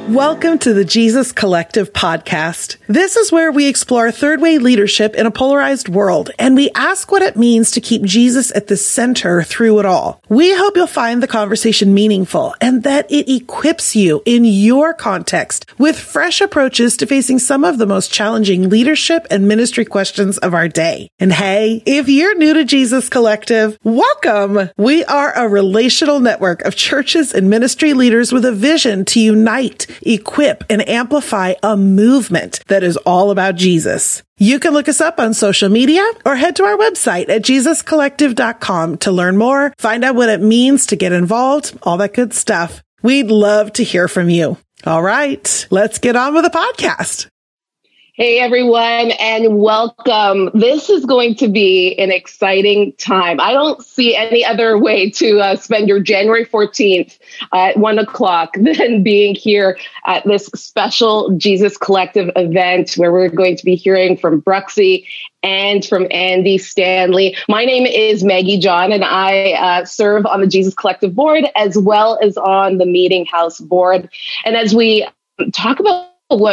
Welcome to the Jesus Collective podcast. This is where we explore third way leadership in a polarized world, and we ask what it means to keep Jesus at the center through it all. We hope you'll find the conversation meaningful and that it equips you in your context with fresh approaches to facing some of the most challenging leadership and ministry questions of our day. And hey, if you're new to Jesus Collective, welcome! We are a relational network of churches and ministry leaders with a vision to unite, equip, and amplify a movement that is all about Jesus. You can look us up on social media or head to our website at JesusCollective.com to learn more, find out what it means to get involved, all that good stuff. We'd love to hear from you. All right, let's get on with the podcast. Hey, everyone, and welcome. This is going to be an exciting time. I don't see any other way to spend your January 14th at 1 o'clock than being here at this special Jesus Collective event where we're going to be hearing from Bruxy and from Andy Stanley. My name is Maggie John, and I serve on the Jesus Collective board as well as on the Meeting House board. And as we talk about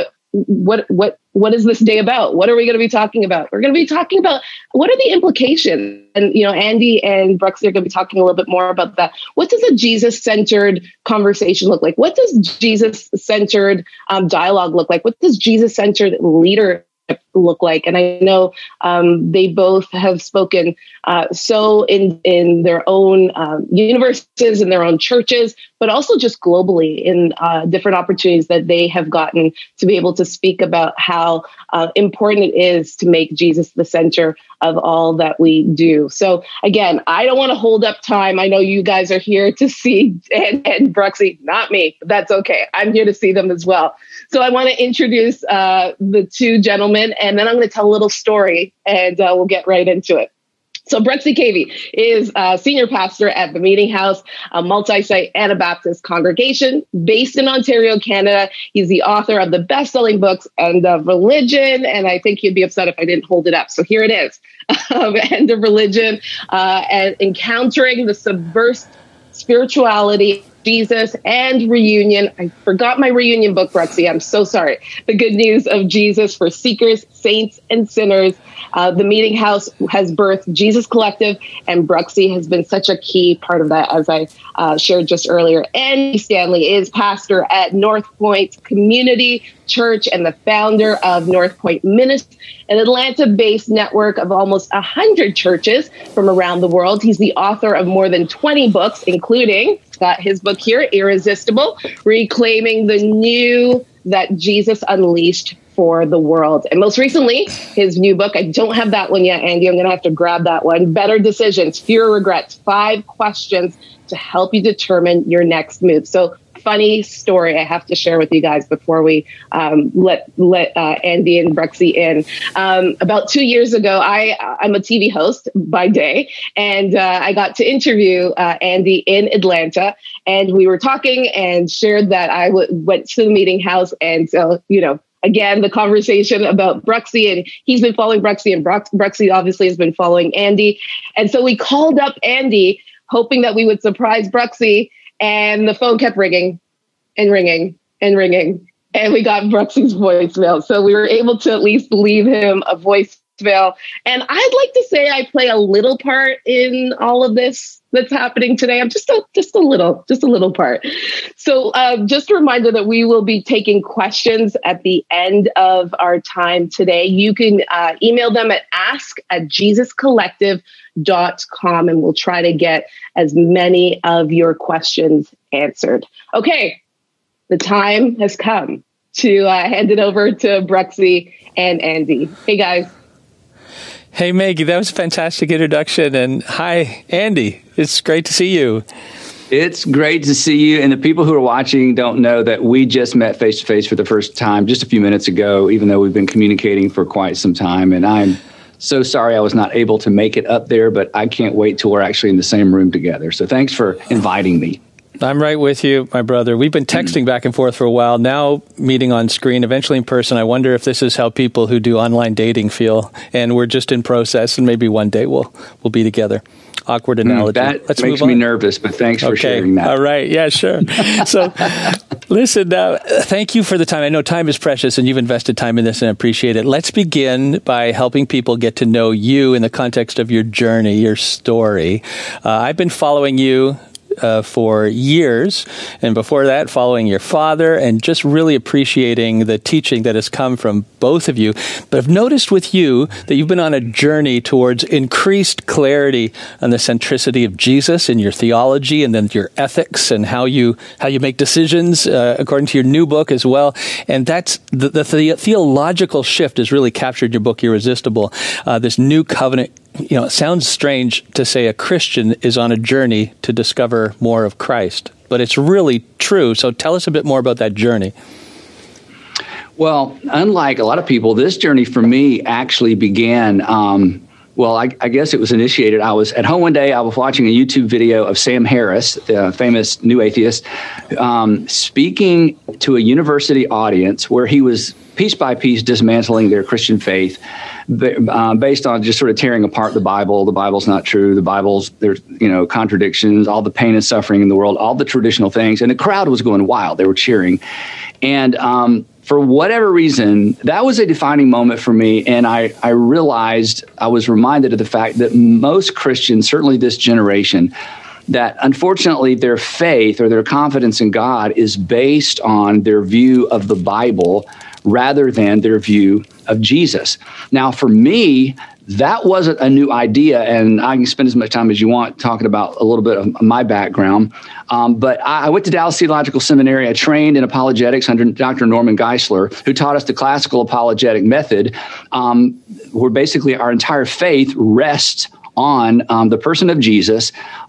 what is this day about? What are we going to be talking about? We're going to be talking about what are the implications? And, Andy and Bruxy are going to be talking a little bit more about that. What does a Jesus-centered conversation look like? What does Jesus-centered dialogue look like? What does Jesus-centered leadership look like? And I know they both have spoken so in their own universities, in their own churches, but also just globally in different opportunities that they have gotten to be able to speak about how important it is to make Jesus the center of all that we do. So again, I don't want to hold up time. I know you guys are here to see and Bruxy, not me, but that's okay. I'm here to see them as well. So I want to introduce the two gentlemen, and then I'm going to tell a little story, and we'll get right into it. So Bruxy Cavey is a senior pastor at the Meeting House, a multi-site Anabaptist congregation based in Ontario, Canada. He's the author of the best-selling books, End of Religion, and I think you'd be upset if I didn't hold it up. So here it is, End of Religion, and Encountering the Subversive Spirituality, Jesus, and Reunion. I forgot my reunion book, Bruxy. I'm so sorry. The Good News of Jesus for Seekers, Saints, and Sinners. The Meeting House has birthed Jesus Collective, and Bruxy has been such a key part of that, as I shared just earlier. Andy Stanley is pastor at North Point Community Church and the founder of North Point Ministry, an Atlanta-based network of almost 100 churches from around the world. He's the author of more than 20 books, including got his book here, Irresistible, Reclaiming the New that Jesus Unleashed for the World. And most recently, his new book, I don't have that one yet, Andy, I'm going to have to grab that one, Better Decisions, Fewer Regrets, 5 questions to help you determine your next move. So funny story I have to share with you guys before we let Andy and Bruxy in. About 2 years ago, I'm a TV host by day, and I got to interview Andy in Atlanta, and we were talking and shared that I went to the Meeting House, and so, again, the conversation about Bruxy, and he's been following Bruxy, and Bruxy obviously has been following Andy. And so we called up Andy, hoping that we would surprise Bruxy, and the phone kept ringing and ringing and ringing. And we got Bruxy's voicemail. So we were able to at least leave him a voicemail. And I'd like to say I play a little part in all of this that's happening today. I'm just a little part. So just a reminder that we will be taking questions at the end of our time today. You can email them at ask@JesusCollective.com, and we'll try to get as many of your questions answered. Okay, the time has come to hand it over to Bruxy and Andy. Hey, guys. Hey, Maggie, that was a fantastic introduction. And hi, Andy. It's great to see you. It's great to see you. And the people who are watching don't know that we just met face-to-face for the first time just a few minutes ago, even though we've been communicating for quite some time. And I'm so sorry I was not able to make it up there, but I can't wait till we're actually in the same room together. So thanks for inviting me. I'm right with you, my brother. We've been texting back and forth for a while, now meeting on screen, eventually in person. I wonder if this is how people who do online dating feel, and we're just in process, and maybe one day we'll be together. Awkward analogy. That makes me nervous, but thanks for sharing that. All right. Yeah, sure. So Listen, thank you for the time. I know time is precious, and you've invested time in this, and I appreciate it. Let's begin by helping people get to know you in the context of your journey, your story. I've been following you for years, and before that, following your father, and just really appreciating the teaching that has come from both of you. But I've noticed with you that you've been on a journey towards increased clarity on the centricity of Jesus in your theology, and then your ethics, and how you make decisions according to your new book as well. And that's the theological shift has really captured your book, Irresistible. This new covenant. It sounds strange to say a Christian is on a journey to discover more of Christ, but it's really true. So tell us a bit more about that journey. Well, unlike a lot of people, this journey for me actually began, I guess it was initiated. I was at home one day, I was watching a YouTube video of Sam Harris, the famous new atheist, speaking to a university audience where he was piece by piece dismantling their Christian faith based on just sort of tearing apart the Bible. The Bible's not true. The Bible's, there's, contradictions, all the pain and suffering in the world, all the traditional things. And the crowd was going wild. They were cheering. And for whatever reason, that was a defining moment for me. And I realized, I was reminded of the fact that most Christians, certainly this generation, that unfortunately their faith or their confidence in God is based on their view of the Bible rather than their view of Jesus. Now, for me, that wasn't a new idea, and I can spend as much time as you want talking about a little bit of my background. But I went to Dallas Theological Seminary. I trained in apologetics under Dr. Norman Geisler, who taught us the classical apologetic method, where basically our entire faith rests on the person of Jesus,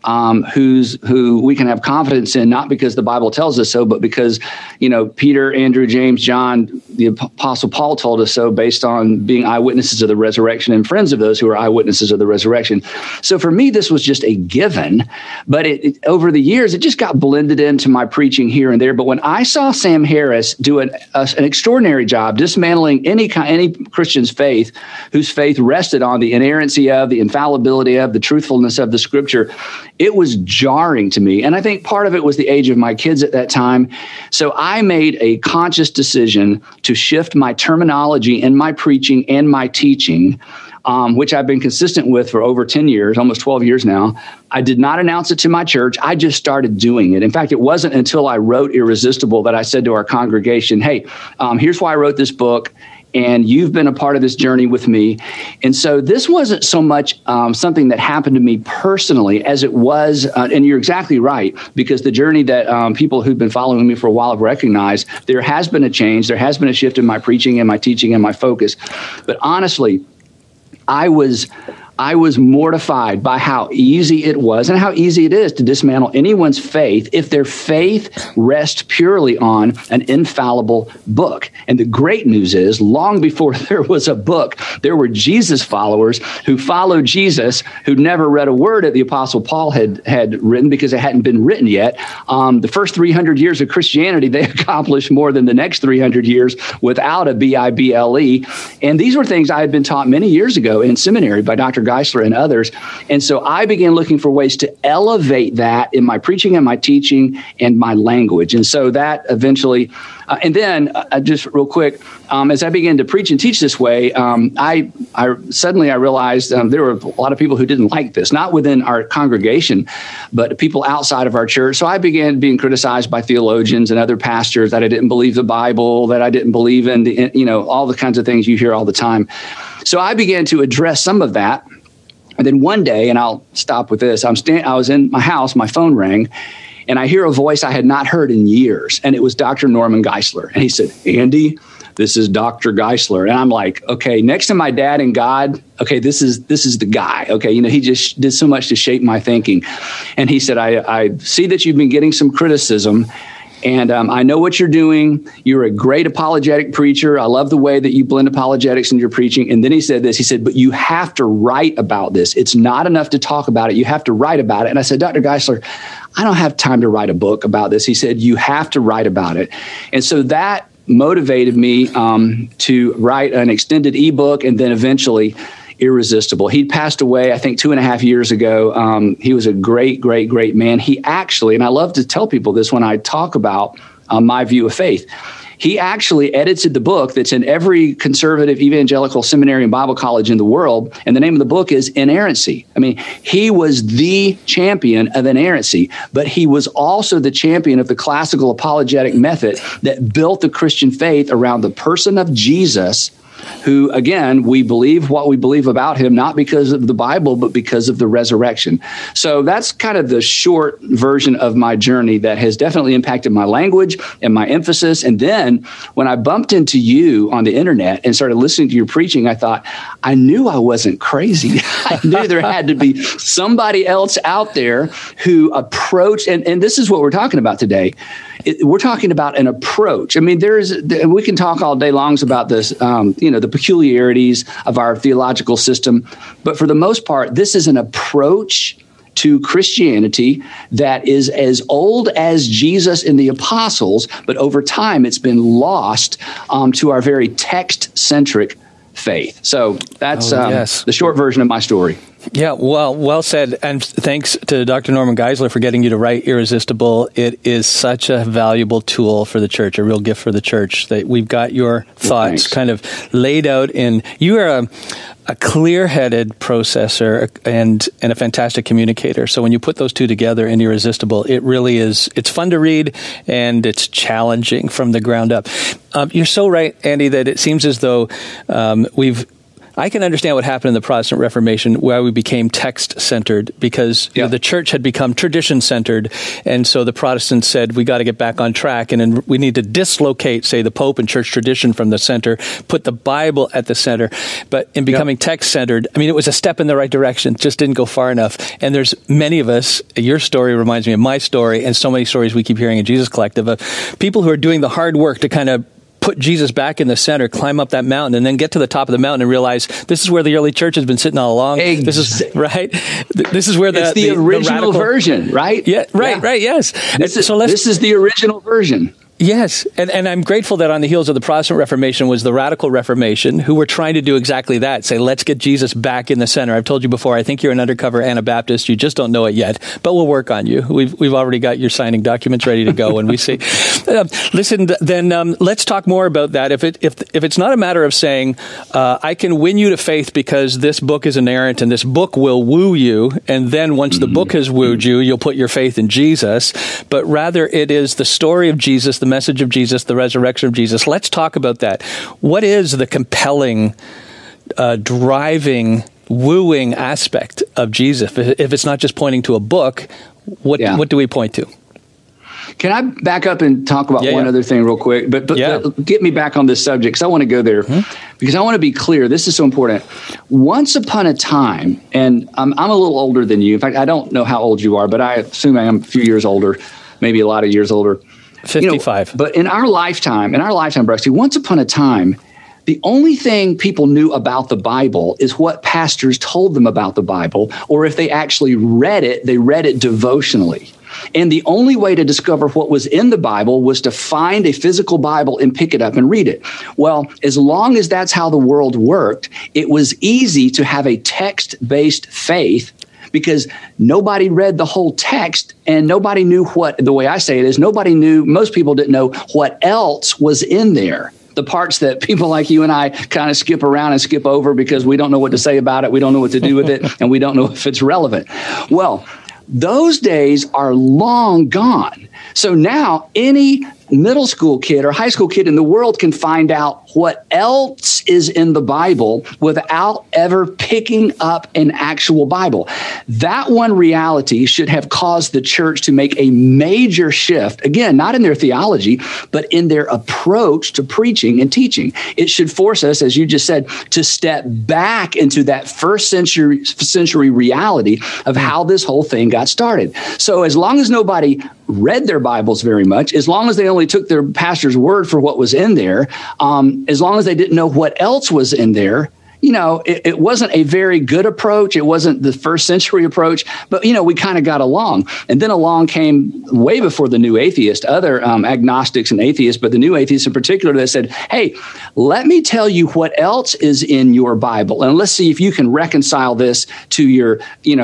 who we can have confidence in, not because the Bible tells us so, but because, Peter, Andrew, James, John, the Apostle Paul told us so, based on being eyewitnesses of the resurrection and friends of those who are eyewitnesses of the resurrection. So for me, this was just a given, but over the years, it just got blended into my preaching here and there. But when I saw Sam Harris do an extraordinary job dismantling any Christian's faith, whose faith rested on the inerrancy of, the infallibility of, the truthfulness of the Scripture, it was jarring to me. And I think part of it was the age of my kids at that time. So I made a conscious decision to shift my terminology in my preaching and my teaching, which I've been consistent with for over 10 years, almost 12 years now. I did not announce it to my church. I just started doing it. In fact, it wasn't until I wrote Irresistible that I said to our congregation, hey, here's why I wrote this book. And you've been a part of this journey with me. And so this wasn't so much something that happened to me personally as it was, and you're exactly right, because the journey that people who've been following me for a while have recognized, there has been a change, there has been a shift in my preaching and my teaching and my focus. But honestly, I was mortified by how easy it was and how easy it is to dismantle anyone's faith if their faith rests purely on an infallible book. And the great news is, long before there was a book, there were Jesus followers who followed Jesus, who never read a word that the Apostle Paul had written because it hadn't been written yet. The first 300 years of Christianity, they accomplished more than the next 300 years without a Bible. And these were things I had been taught many years ago in seminary by Dr. Geisler and others. And so I began looking for ways to elevate that in my preaching and my teaching and my language. And so that eventually, and then just real quick, as I began to preach and teach this way, I suddenly realized there were a lot of people who didn't like this, not within our congregation, but people outside of our church. So I began being criticized by theologians and other pastors that I didn't believe the Bible, that I didn't believe in all the kinds of things you hear all the time. So I began to address some of that. And then one day, and I'll stop with this, I was in my house, my phone rang, and I hear a voice I had not heard in years. And it was Dr. Norman Geisler. And he said, Andy, this is Dr. Geisler. And I'm like, okay, next to my dad and God, okay, this is the guy. Okay, he just did so much to shape my thinking. And he said, I see that you've been getting some criticism. And I know what you're doing. You're a great apologetic preacher. I love the way that you blend apologetics in your preaching. And then he said this. He said, but you have to write about this. It's not enough to talk about it. You have to write about it. And I said, Dr. Geisler, I don't have time to write a book about this. He said, you have to write about it. And so that motivated me to write an extended ebook and then eventually Irresistible. He'd passed away, I think, 2.5 years ago. He was a great, great, great man. He actually, and I love to tell people this when I talk about my view of faith. He actually edited the book that's in every conservative evangelical seminary and Bible college in the world. And the name of the book is Inerrancy. I mean, he was the champion of inerrancy, but he was also the champion of the classical apologetic method that built the Christian faith around the person of Jesus, who, again, we believe what we believe about him, not because of the Bible, but because of the resurrection. So that's kind of the short version of my journey that has definitely impacted my language and my emphasis. And then when I bumped into you on the internet and started listening to your preaching, I thought, I knew I wasn't crazy. I knew there had to be somebody else out there who approached, and this is what we're talking about today. We're talking about an approach. I mean, we can talk all day long about this, the peculiarities of our theological system. But for the most part, this is an approach to Christianity that is as old as Jesus and the apostles, but over time it's been lost to our very text-centric faith. So that's the short version of my story. Yeah, well said. And thanks to Dr. Norman Geisler for getting you to write Irresistible. It is such a valuable tool for the church, a real gift for the church, that we've got your thoughts kind of laid out in. You are a clear-headed processor and a fantastic communicator. So when you put those two together in Irresistible, it really is, it's fun to read and it's challenging from the ground up. You're so right, Andy, that it seems as though I can understand what happened in the Protestant Reformation, where we became text-centered, because the church had become tradition-centered, and so the Protestants said, we got to get back on track, and we need to dislocate, say, the Pope and church tradition from the center, put the Bible at the center. But in becoming text-centered, I mean, it was a step in the right direction, just didn't go far enough. And there's many of us, your story reminds me of my story, and so many stories we keep hearing in Jesus Collective, of people who are doing the hard work to kind of put Jesus back in the center, climb up that mountain, and then get to the top of the mountain and realize this is where the early church has been sitting all along. This is right. This is where it's the original version, right? Yeah, right. Yes. This is the original version. Yes, and I'm grateful that on the heels of the Protestant Reformation was the Radical Reformation, who were trying to do exactly that, say, let's get Jesus back in the center. I've told you before, I think you're an undercover Anabaptist. You just don't know it yet, but we'll work on you. We've already got your signing documents ready to go, and we see. Listen, then let's talk more about that. If it's not a matter of saying, I can win you to faith because this book is inerrant and this book will woo you, and then once the book has wooed you, you'll put your faith in Jesus, but rather it is the story of Jesus, the message of Jesus, the resurrection of Jesus. Let's talk about that. What is the compelling, driving, wooing aspect of Jesus? If it's not just pointing to a book, what do we point to? Can I back up and talk about one other thing real quick? But get me back on this subject, because I want to go there, because I want to be clear. This is so important. Once upon a time, and I'm a little older than you. In fact, I don't know how old you are, but I assume I am a few years older, maybe a lot of years older. 55. But in our lifetime, Brexty, once upon a time, the only thing people knew about the Bible is what pastors told them about the Bible, or if they actually read it, they read it devotionally. And the only way to discover what was in the Bible was to find a physical Bible and pick it up and read it. Well, as long as that's how the world worked, it was easy to have a text-based faith, because nobody read the whole text and nobody knew the way I say it is, most people didn't know what else was in there. The parts that people like you and I kind of skip around and skip over because we don't know what to say about it, we don't know what to do with it, and we don't know if it's relevant. Well, those days are long gone. So now any middle school kid or high school kid in the world can find out what else is in the Bible without ever picking up an actual Bible. That one reality should have caused the church to make a major shift, again, not in their theology, but in their approach to preaching and teaching. It should force us, as you just said, to step back into that first century reality of how this whole thing got started. So as long as nobody read their Bibles very much, as long as they only took their pastor's word for what was in there, as long as they didn't know what else was in there, it wasn't a very good approach. It wasn't the first century approach, but, we kind of got along. And then along came, way before the new atheist, other agnostics and atheists, but the new atheists in particular, that said, hey, let me tell you what else is in your Bible. And let's see if you can reconcile this to your,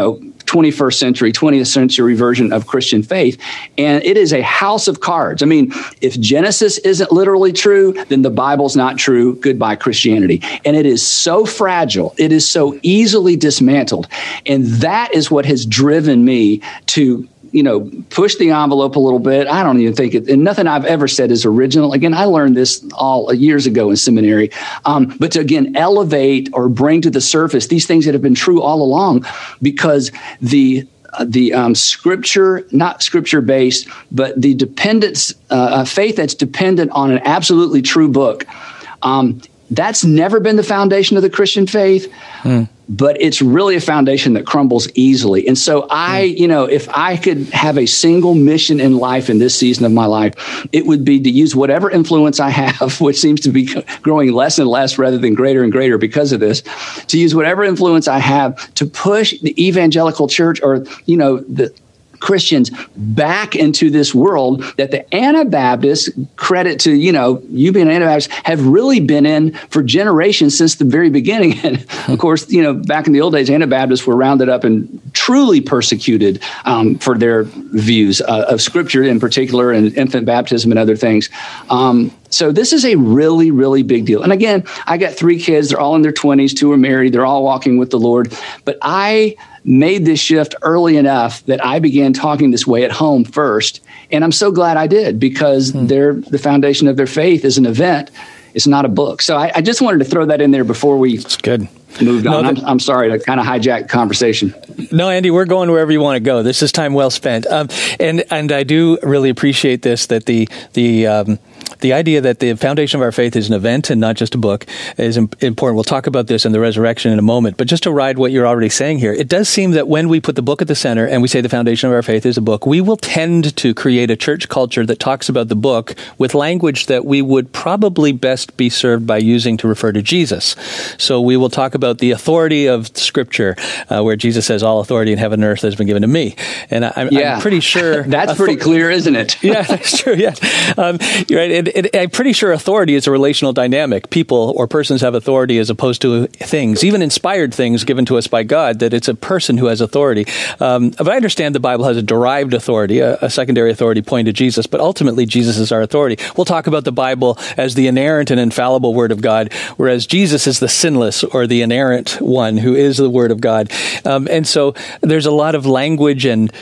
21st century, 20th century version of Christian faith. And it is a house of cards. I mean, if Genesis isn't literally true, then the Bible's not true. Goodbye, Christianity. And it is so fragile. It is so easily dismantled. And that is what has driven me to push the envelope a little bit. I don't even think and nothing I've ever said is original. Again, I learned this all years ago in seminary. But to, again, elevate or bring to the surface these things that have been true all along, because the scripture, not scripture based, but the dependence, faith that's dependent on an absolutely true book. That's never been the foundation of the Christian faith. But it's really a foundation that crumbles easily. And so if I could have a single mission in life in this season of my life, it would be to use whatever influence I have, which seems to be growing less and less rather than greater and greater because of this, to use whatever influence I have to push the evangelical church or, the Christians back into this world that the Anabaptists, credit to, you being an Anabaptist, have really been in for generations since the very beginning. And of course, back in the old days, Anabaptists were rounded up and truly persecuted for their views of Scripture in particular, and infant baptism and other things. So this is a really, really big deal. And again, I got 3 kids. They're all in their 20s. 2 are married. They're all walking with the Lord. But I made this shift early enough that I began talking this way at home first. And I'm so glad I did, because the foundation of their faith is an event. It's not a book. So I just wanted to throw that in there before we moved on. I'm sorry to kind of hijack the conversation. No, Andy, we're going wherever you want to go. This is time well spent. And I do really appreciate this, that the idea that the foundation of our faith is an event and not just a book is important. We'll talk about this in the resurrection in a moment. But just to ride what you're already saying here, it does seem that when we put the book at the center and we say the foundation of our faith is a book, we will tend to create a church culture that talks about the book with language that we would probably best be served by using to refer to Jesus. So we will talk about the authority of Scripture, where Jesus says, all authority in heaven and earth has been given to me. And I'm pretty sure... That's pretty clear, isn't it? Yeah, that's true, yeah. You're right. I'm pretty sure authority is a relational dynamic. People or persons have authority as opposed to things, even inspired things given to us by God, that it's a person who has authority. But I understand the Bible has a derived authority, a secondary authority pointing to Jesus, but ultimately Jesus is our authority. We'll talk about the Bible as the inerrant and infallible Word of God, whereas Jesus is the sinless or the inerrant one who is the Word of God. And so there's a lot of language, and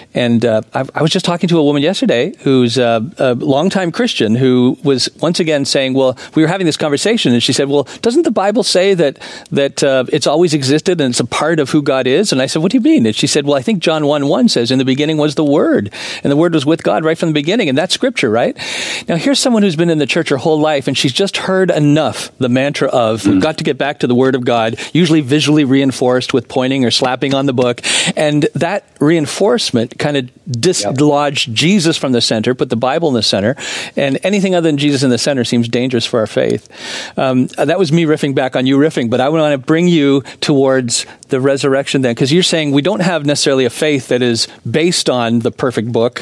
I was just talking to a woman yesterday who's a longtime Christian who was once again saying, well, we were having this conversation, and she said, well, doesn't the Bible say that it's always existed and it's a part of who God is? And I said, what do you mean? And she said, well, I think John 1:1 says, in the beginning was the Word, and the Word was with God right from the beginning, and that's Scripture, right? Now, here's someone who's been in the church her whole life, and she's just heard enough the mantra of, we've got to get back to the Word of God, usually visually reinforced with pointing or slapping on the book, and that reinforcement kind of dislodged Jesus from the center, put the Bible in the center, and anything other than Jesus in the center seems dangerous for our faith. That was me riffing back on you riffing, but I want to bring you towards the resurrection then, because you're saying we don't have necessarily a faith that is based on the perfect book.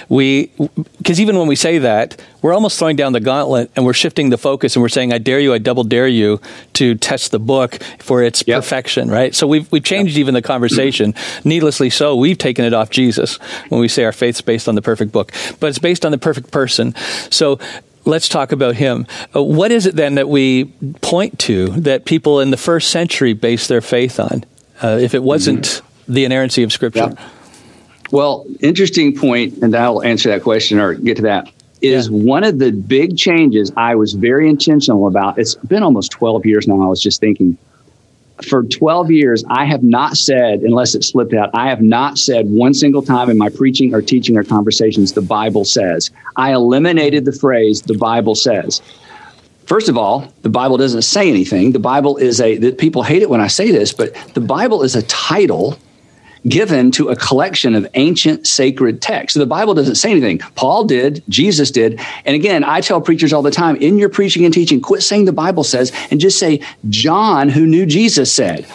Because even when we say that, we're almost throwing down the gauntlet and we're shifting the focus and we're saying, I dare you, I double dare you to test the book for its perfection, right? So we've changed even the conversation. Needlessly so, we've taken it off Jesus when we say our faith's based on the perfect book, but it's based on the perfect person. So let's talk about him. What is it then that we point to that people in the first century based their faith on, if it wasn't the inerrancy of Scripture? Yeah. Well, interesting point, and I'll answer that question or get to that, is one of the big changes I was very intentional about. It's been almost 12 years now. I was just thinking, for 12 years, I have not said, unless it slipped out, I have not said one single time in my preaching or teaching or conversations, the Bible says. I eliminated the phrase, the Bible says. First of all, the Bible doesn't say anything. The Bible is people hate it when I say this, but the Bible is a title given to a collection of ancient sacred texts. So the Bible doesn't say anything. Paul did, Jesus did. And again, I tell preachers all the time, in your preaching and teaching, quit saying the Bible says and just say John, who knew Jesus, said.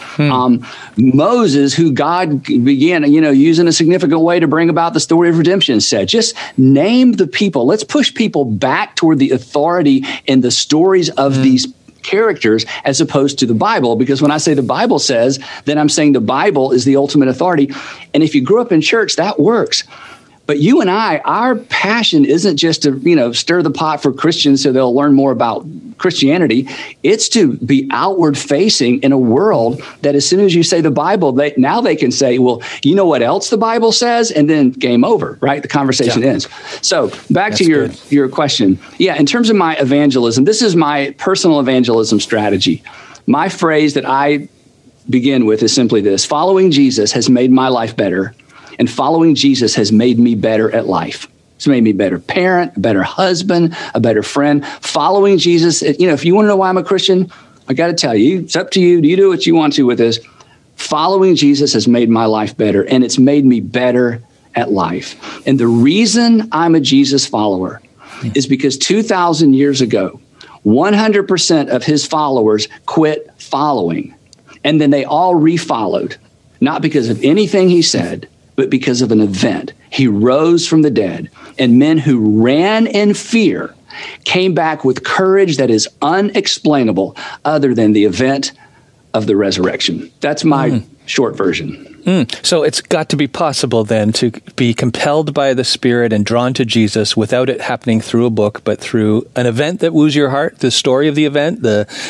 Moses, who God began, using a significant way to bring about the story of redemption, said. Just name the people. Let's push people back toward the authority and the stories of these characters as opposed to the Bible. Because when I say the Bible says, then I'm saying the Bible is the ultimate authority. And if you grew up in church, that works. But you and I, our passion isn't just to, stir the pot for Christians so they'll learn more about Christianity. It's to be outward facing in a world that as soon as you say the Bible, now they can say, well, you know what else the Bible says? And then game over, right? The conversation ends. So back to your question. Yeah, in terms of my evangelism, this is my personal evangelism strategy. My phrase that I begin with is simply this: following Jesus has made my life better. And following Jesus has made me better at life. It's made me a better parent, a better husband, a better friend. Following Jesus, if you want to know why I'm a Christian, I got to tell you, it's up to you. You do what you want to with this. Following Jesus has made my life better, and it's made me better at life. And the reason I'm a Jesus follower is because 2,000 years ago, 100% of his followers quit following, and then they all refollowed, not because of anything he said, but because of an event. He rose from the dead, and men who ran in fear came back with courage that is unexplainable other than the event of the resurrection. That's my short version. So it's got to be possible then to be compelled by the Spirit and drawn to Jesus without it happening through a book, but through an event that woos your heart, the story of the event,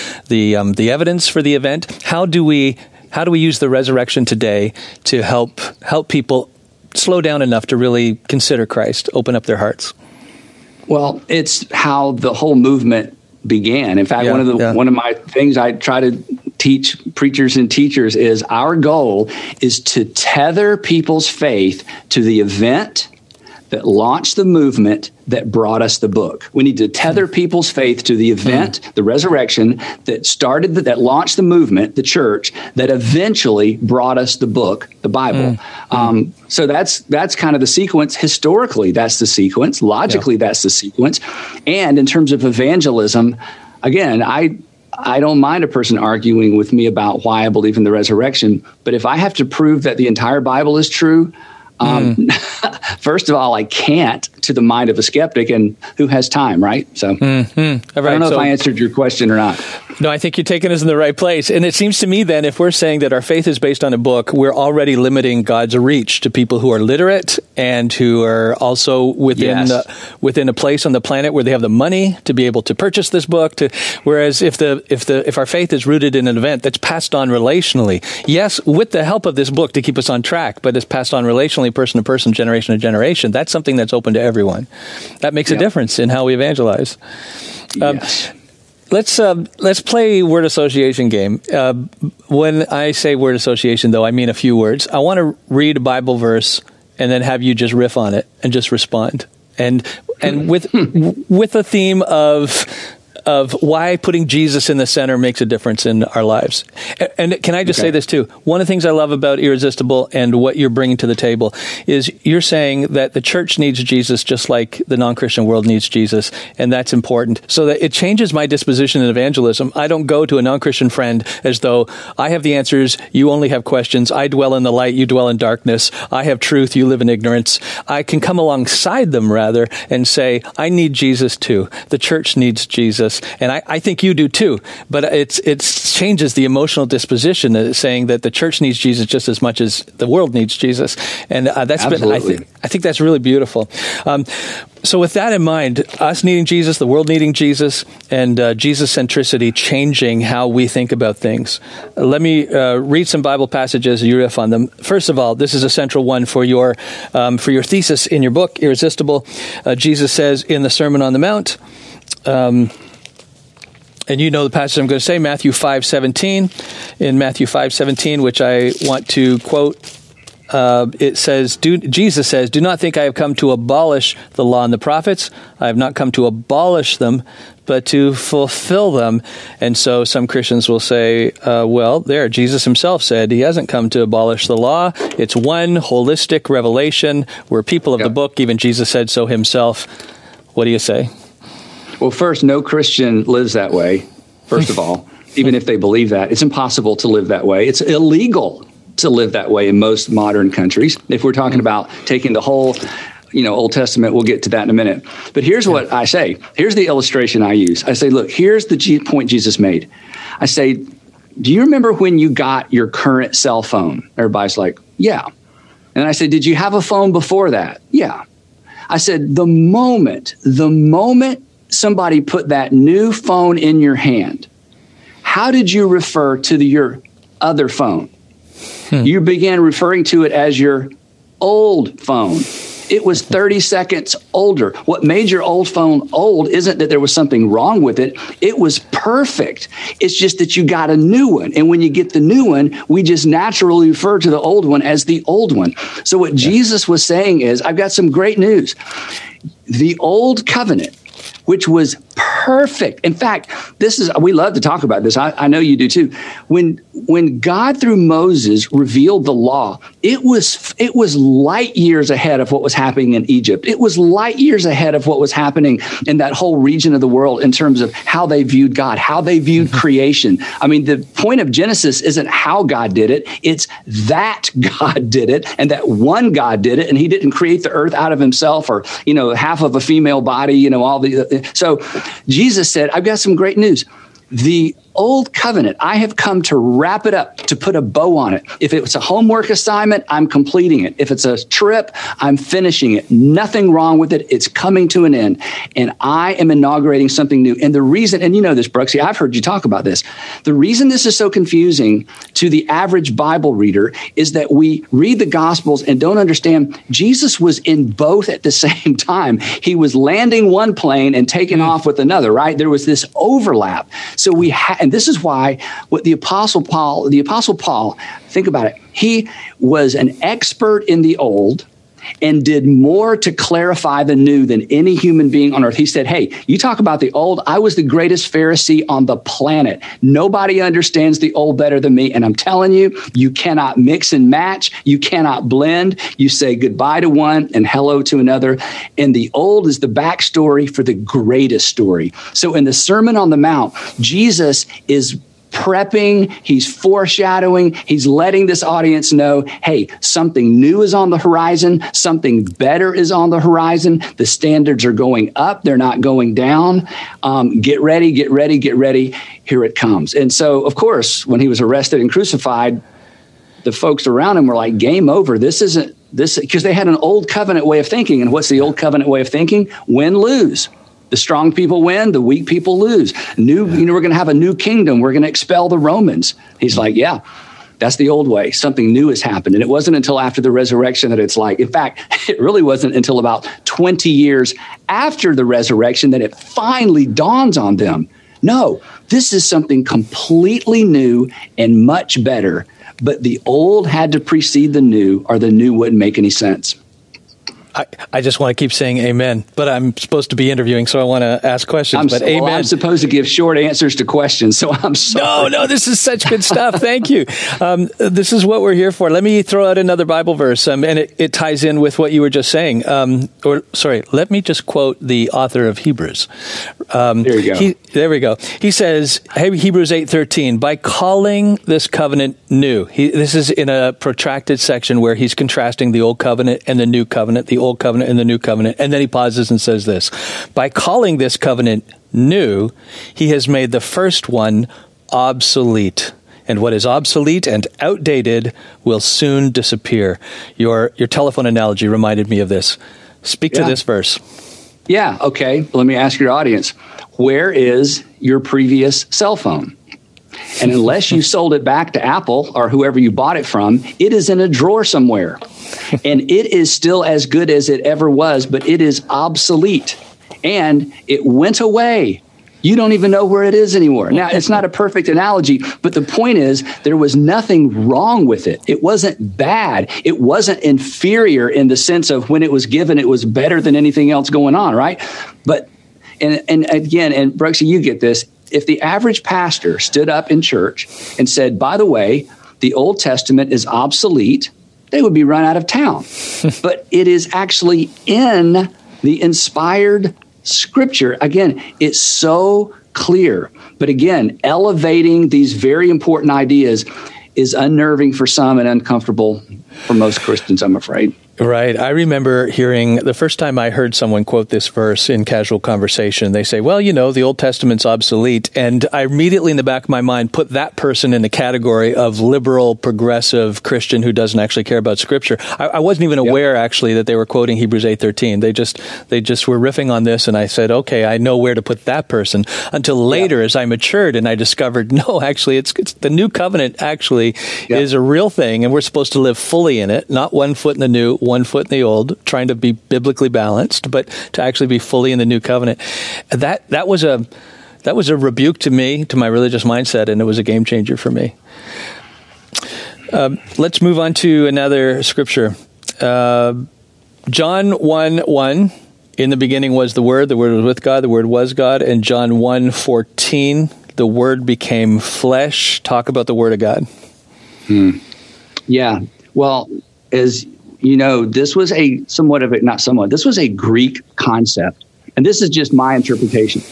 the evidence for the event. How do we use the resurrection today to help people slow down enough to really consider Christ, open up their hearts? Well, it's how the whole movement began. In fact, one of my things I try to teach preachers and teachers is our goal is to tether people's faith to the event that launched the movement that brought us the book. We need to tether people's faith to the event, the resurrection, that launched the movement, the church, that eventually brought us the book, the Bible. So that's kind of the sequence. Historically, that's the sequence. Logically, that's the sequence. And in terms of evangelism, again, I don't mind a person arguing with me about why I believe in the resurrection, but if I have to prove that the entire Bible is true, first of all, I can't to the mind of a skeptic, and who has time, right? So I don't know if I answered your question or not. No, I think you're taking us in the right place. And it seems to me then, if we're saying that our faith is based on a book, we're already limiting God's reach to people who are literate and who are also within a place on the planet where they have the money to be able to purchase this book. Whereas if our faith is rooted in an event that's passed on relationally, yes, with the help of this book to keep us on track, but it's passed on relationally, person to person, generation to generation, that's something that's open to everyone. That makes a difference in how we evangelize. Yes. Let's play word association game. When I say word association, though, I mean a few words. I want to read a Bible verse and then have you just riff on it and just respond. And with a theme of why putting Jesus in the center makes a difference in our lives. And can I just say this too? One of the things I love about Irresistible and what you're bringing to the table is you're saying that the church needs Jesus just like the non-Christian world needs Jesus, and that's important. So that it changes my disposition in evangelism. I don't go to a non-Christian friend as though I have the answers, you only have questions, I dwell in the light, you dwell in darkness, I have truth, you live in ignorance. I can come alongside them rather and say, I need Jesus too. The church needs Jesus. And I think you do too, but it changes the emotional disposition, saying that the church needs Jesus just as much as the world needs Jesus, and that's Absolutely. I think that's really beautiful. So with that in mind, us needing Jesus, the world needing Jesus, and Jesus centricity changing how we think about things. Let me read some Bible passages. You riff on them. First of all, this is a central one for your thesis in your book, Irresistible. Jesus says in the Sermon on the Mount. And you know the passage I'm going to say, Matthew 5:17. In Matthew 5:17, which I want to quote, it says, Jesus says, "Do not think I have come to abolish the law and the prophets. I have not come to abolish them, but to fulfill them." And so some Christians will say, Jesus himself said he hasn't come to abolish the law. It's one holistic revelation. We're people of the book. Even Jesus said so himself. What do you say? Well, first, no Christian lives that way, first of all, even if they believe that. It's impossible to live that way. It's illegal to live that way in most modern countries. If we're talking about taking the whole Old Testament. We'll get to that in a minute. But here's what I say. Here's the illustration I use. I say, look, here's the point Jesus made. I say, do you remember when you got your current cell phone? Everybody's like, yeah. And I said, did you have a phone before that? Yeah. I said, the moment somebody put that new phone in your hand, how did you refer to your other phone? You began referring to it as your old phone. It was 30 seconds older. What made your old phone old isn't that there was something wrong with it. It was perfect. It's just that you got a new one. And when you get the new one, we just naturally refer to the old one as the old one. So what Jesus was saying is, I've got some great news. The old covenant, which was perfect. In fact, we love to talk about this. I know you do too. When God through Moses revealed the law, it was light years ahead of what was happening in Egypt. It was light years ahead of what was happening in that whole region of the world in terms of how they viewed God, how they viewed creation. I mean, the point of Genesis isn't how God did it. It's that God did it, and that one God did it, and he didn't create the earth out of himself or, half of a female body, So Jesus said, I've got some great news. The old covenant, I have come to wrap it up, to put a bow on it. If it's a homework assignment, I'm completing it. If it's a trip, I'm finishing it. Nothing wrong with it. It's coming to an end. And I am inaugurating something new. And the reason, and you know this, Brooksy, I've heard you talk about this. The reason this is so confusing to the average Bible reader is that we read the Gospels and don't understand Jesus was in both at the same time. He was landing one plane and taking off with another, right? There was this overlap. So and this is why what the Apostle Paul, think about it. He was an expert in the old and did more to clarify the new than any human being on earth. He said, hey, you talk about the old. I was the greatest Pharisee on the planet. Nobody understands the old better than me. And I'm telling you, you cannot mix and match. You cannot blend. You say goodbye to one and hello to another. And the old is the backstory for the greatest story. So in the Sermon on the Mount, Jesus is prepping, he's foreshadowing, he's letting this audience know, hey, something new is on the horizon, something better is on the horizon. The standards are going up, they're not going down. Get ready, get ready, get ready. Here it comes. And so, of course, when he was arrested and crucified, the folks around him were like, game over. This isn't this, because they had an old covenant way of thinking. And what's the old covenant way of thinking? Win, lose. The strong people win, the weak people lose. We're going to have a new kingdom. We're going to expel the Romans. He's like, yeah, that's the old way. Something new has happened. And it wasn't until after the resurrection that it's like, in fact, it really wasn't until about 20 years after the resurrection that it finally dawns on them. No, this is something completely new and much better. But the old had to precede the new, or the new wouldn't make any sense. I just want to keep saying amen, but I'm supposed to be interviewing, so I want to ask questions. Amen. I'm supposed to give short answers to questions, so I'm sorry. No, this is such good stuff. Thank you. This is what we're here for. Let me throw out another Bible verse, and it ties in with what you were just saying. Let me just quote the author of Hebrews. There you go. There we go. He says, Hebrews 8:13, by calling this covenant new. This is in a protracted section where he's contrasting the old covenant and the new covenant, the old covenant and the new covenant. And then he pauses and says this, by calling this covenant new, he has made the first one obsolete. And what is obsolete and outdated will soon disappear. Your telephone analogy reminded me of this. Speak to this verse. Yeah, okay. Let me ask your audience, where is your previous cell phone? And unless you sold it back to Apple or whoever you bought it from, it is in a drawer somewhere. And it is still as good as it ever was, but it is obsolete. And it went away. You don't even know where it is anymore. Now, it's not a perfect analogy, but the point is there was nothing wrong with it. It wasn't bad. It wasn't inferior in the sense of when it was given, it was better than anything else going on, right? But, and again, and Brooksy, you get this. If the average pastor stood up in church and said, by the way, the Old Testament is obsolete, they would be run out of town. But it is actually in the inspired Scripture. Again, it's so clear. But again, elevating these very important ideas is unnerving for some and uncomfortable for most Christians, I'm afraid. Right. I remember hearing the first time I heard someone quote this verse in casual conversation. They say, well, the Old Testament's obsolete. And I immediately in the back of my mind put that person in the category of liberal, progressive Christian who doesn't actually care about Scripture. I wasn't even aware, actually, that they were quoting Hebrews 8:13. They just were riffing on this. And I said, okay, I know where to put that person. Until later, as I matured and I discovered, no, actually, it's the new covenant actually is a real thing. And we're supposed to live fully in it, not one foot in the new, one foot in the old, trying to be biblically balanced, but to actually be fully in the new covenant. That was a rebuke to me, to my religious mindset, and it was a game changer for me. Let's move on to another scripture. John 1:1. In the beginning was the Word was with God, the Word was God. And John 1:14, the Word became flesh. Talk about the Word of God. Yeah. Well, as this was this was a Greek concept. And this is just my interpretation.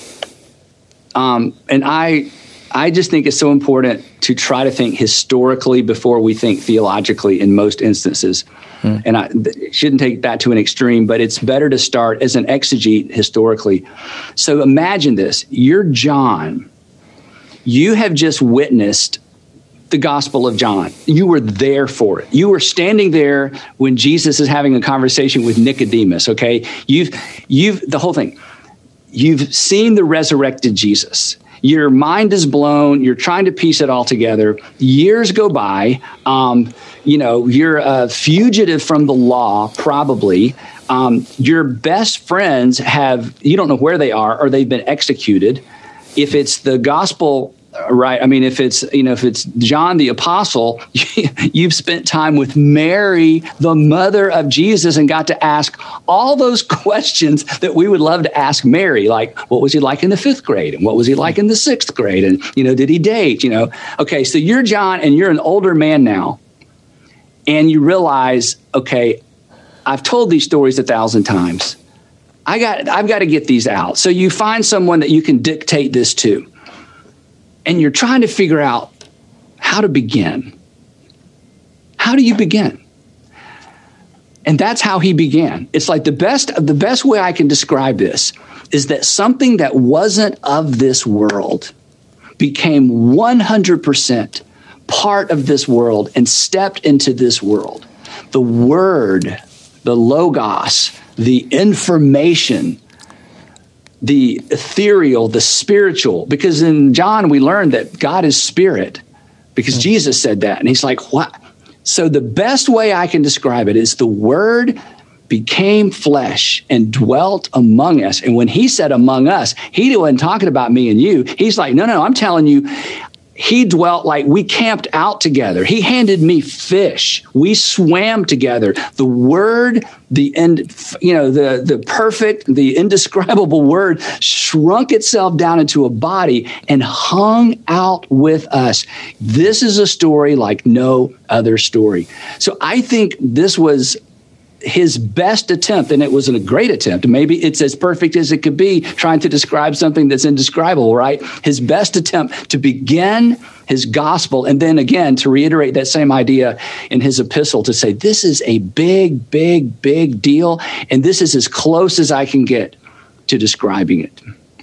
And I just think it's so important to try to think historically before we think theologically in most instances. And I shouldn't take that to an extreme, but it's better to start as an exegete historically. So imagine this. You're John. You have just witnessed the Gospel of John. You were there for it. You were standing there when Jesus is having a conversation with Nicodemus, okay? You've the whole thing. You've seen the resurrected Jesus. Your mind is blown. You're trying to piece it all together. Years go by. You're a fugitive from the law, probably. Your best friends you don't know where they are, or they've been executed. If it's the gospel, right? I mean, if it's John the Apostle, you've spent time with Mary, the mother of Jesus, and got to ask all those questions that we would love to ask Mary, like, what was he like in the 5th grade? And what was he like in the 6th grade? And, did he date? Okay, so you're John and you're an older man now. And you realize, okay, I've told these stories 1,000 times. I've got to get these out. So you find someone that you can dictate this to. And you're trying to figure out how to begin. How do you begin? And that's how he began. It's like the best way I can describe this is that something that wasn't of this world became 100% part of this world and stepped into this world. The Word, the Logos, the information, the ethereal, the spiritual, because in John we learned that God is spirit, because Jesus said that. And he's like, what? So the best way I can describe it is the Word became flesh and dwelt among us. And when he said among us, he wasn't talking about me and you. He's like, no, I'm telling you, he dwelt, like we camped out together. He handed me fish. We swam together. The Word, the perfect, the indescribable Word shrunk itself down into a body and hung out with us. This is a story like no other story. So I think this was his best attempt, and it was a great attempt. Maybe it's as perfect as it could be, trying to describe something that's indescribable, right? His best attempt to begin his gospel, and then again, to reiterate that same idea in his epistle, to say, this is a big, big, big deal, and this is as close as I can get to describing it.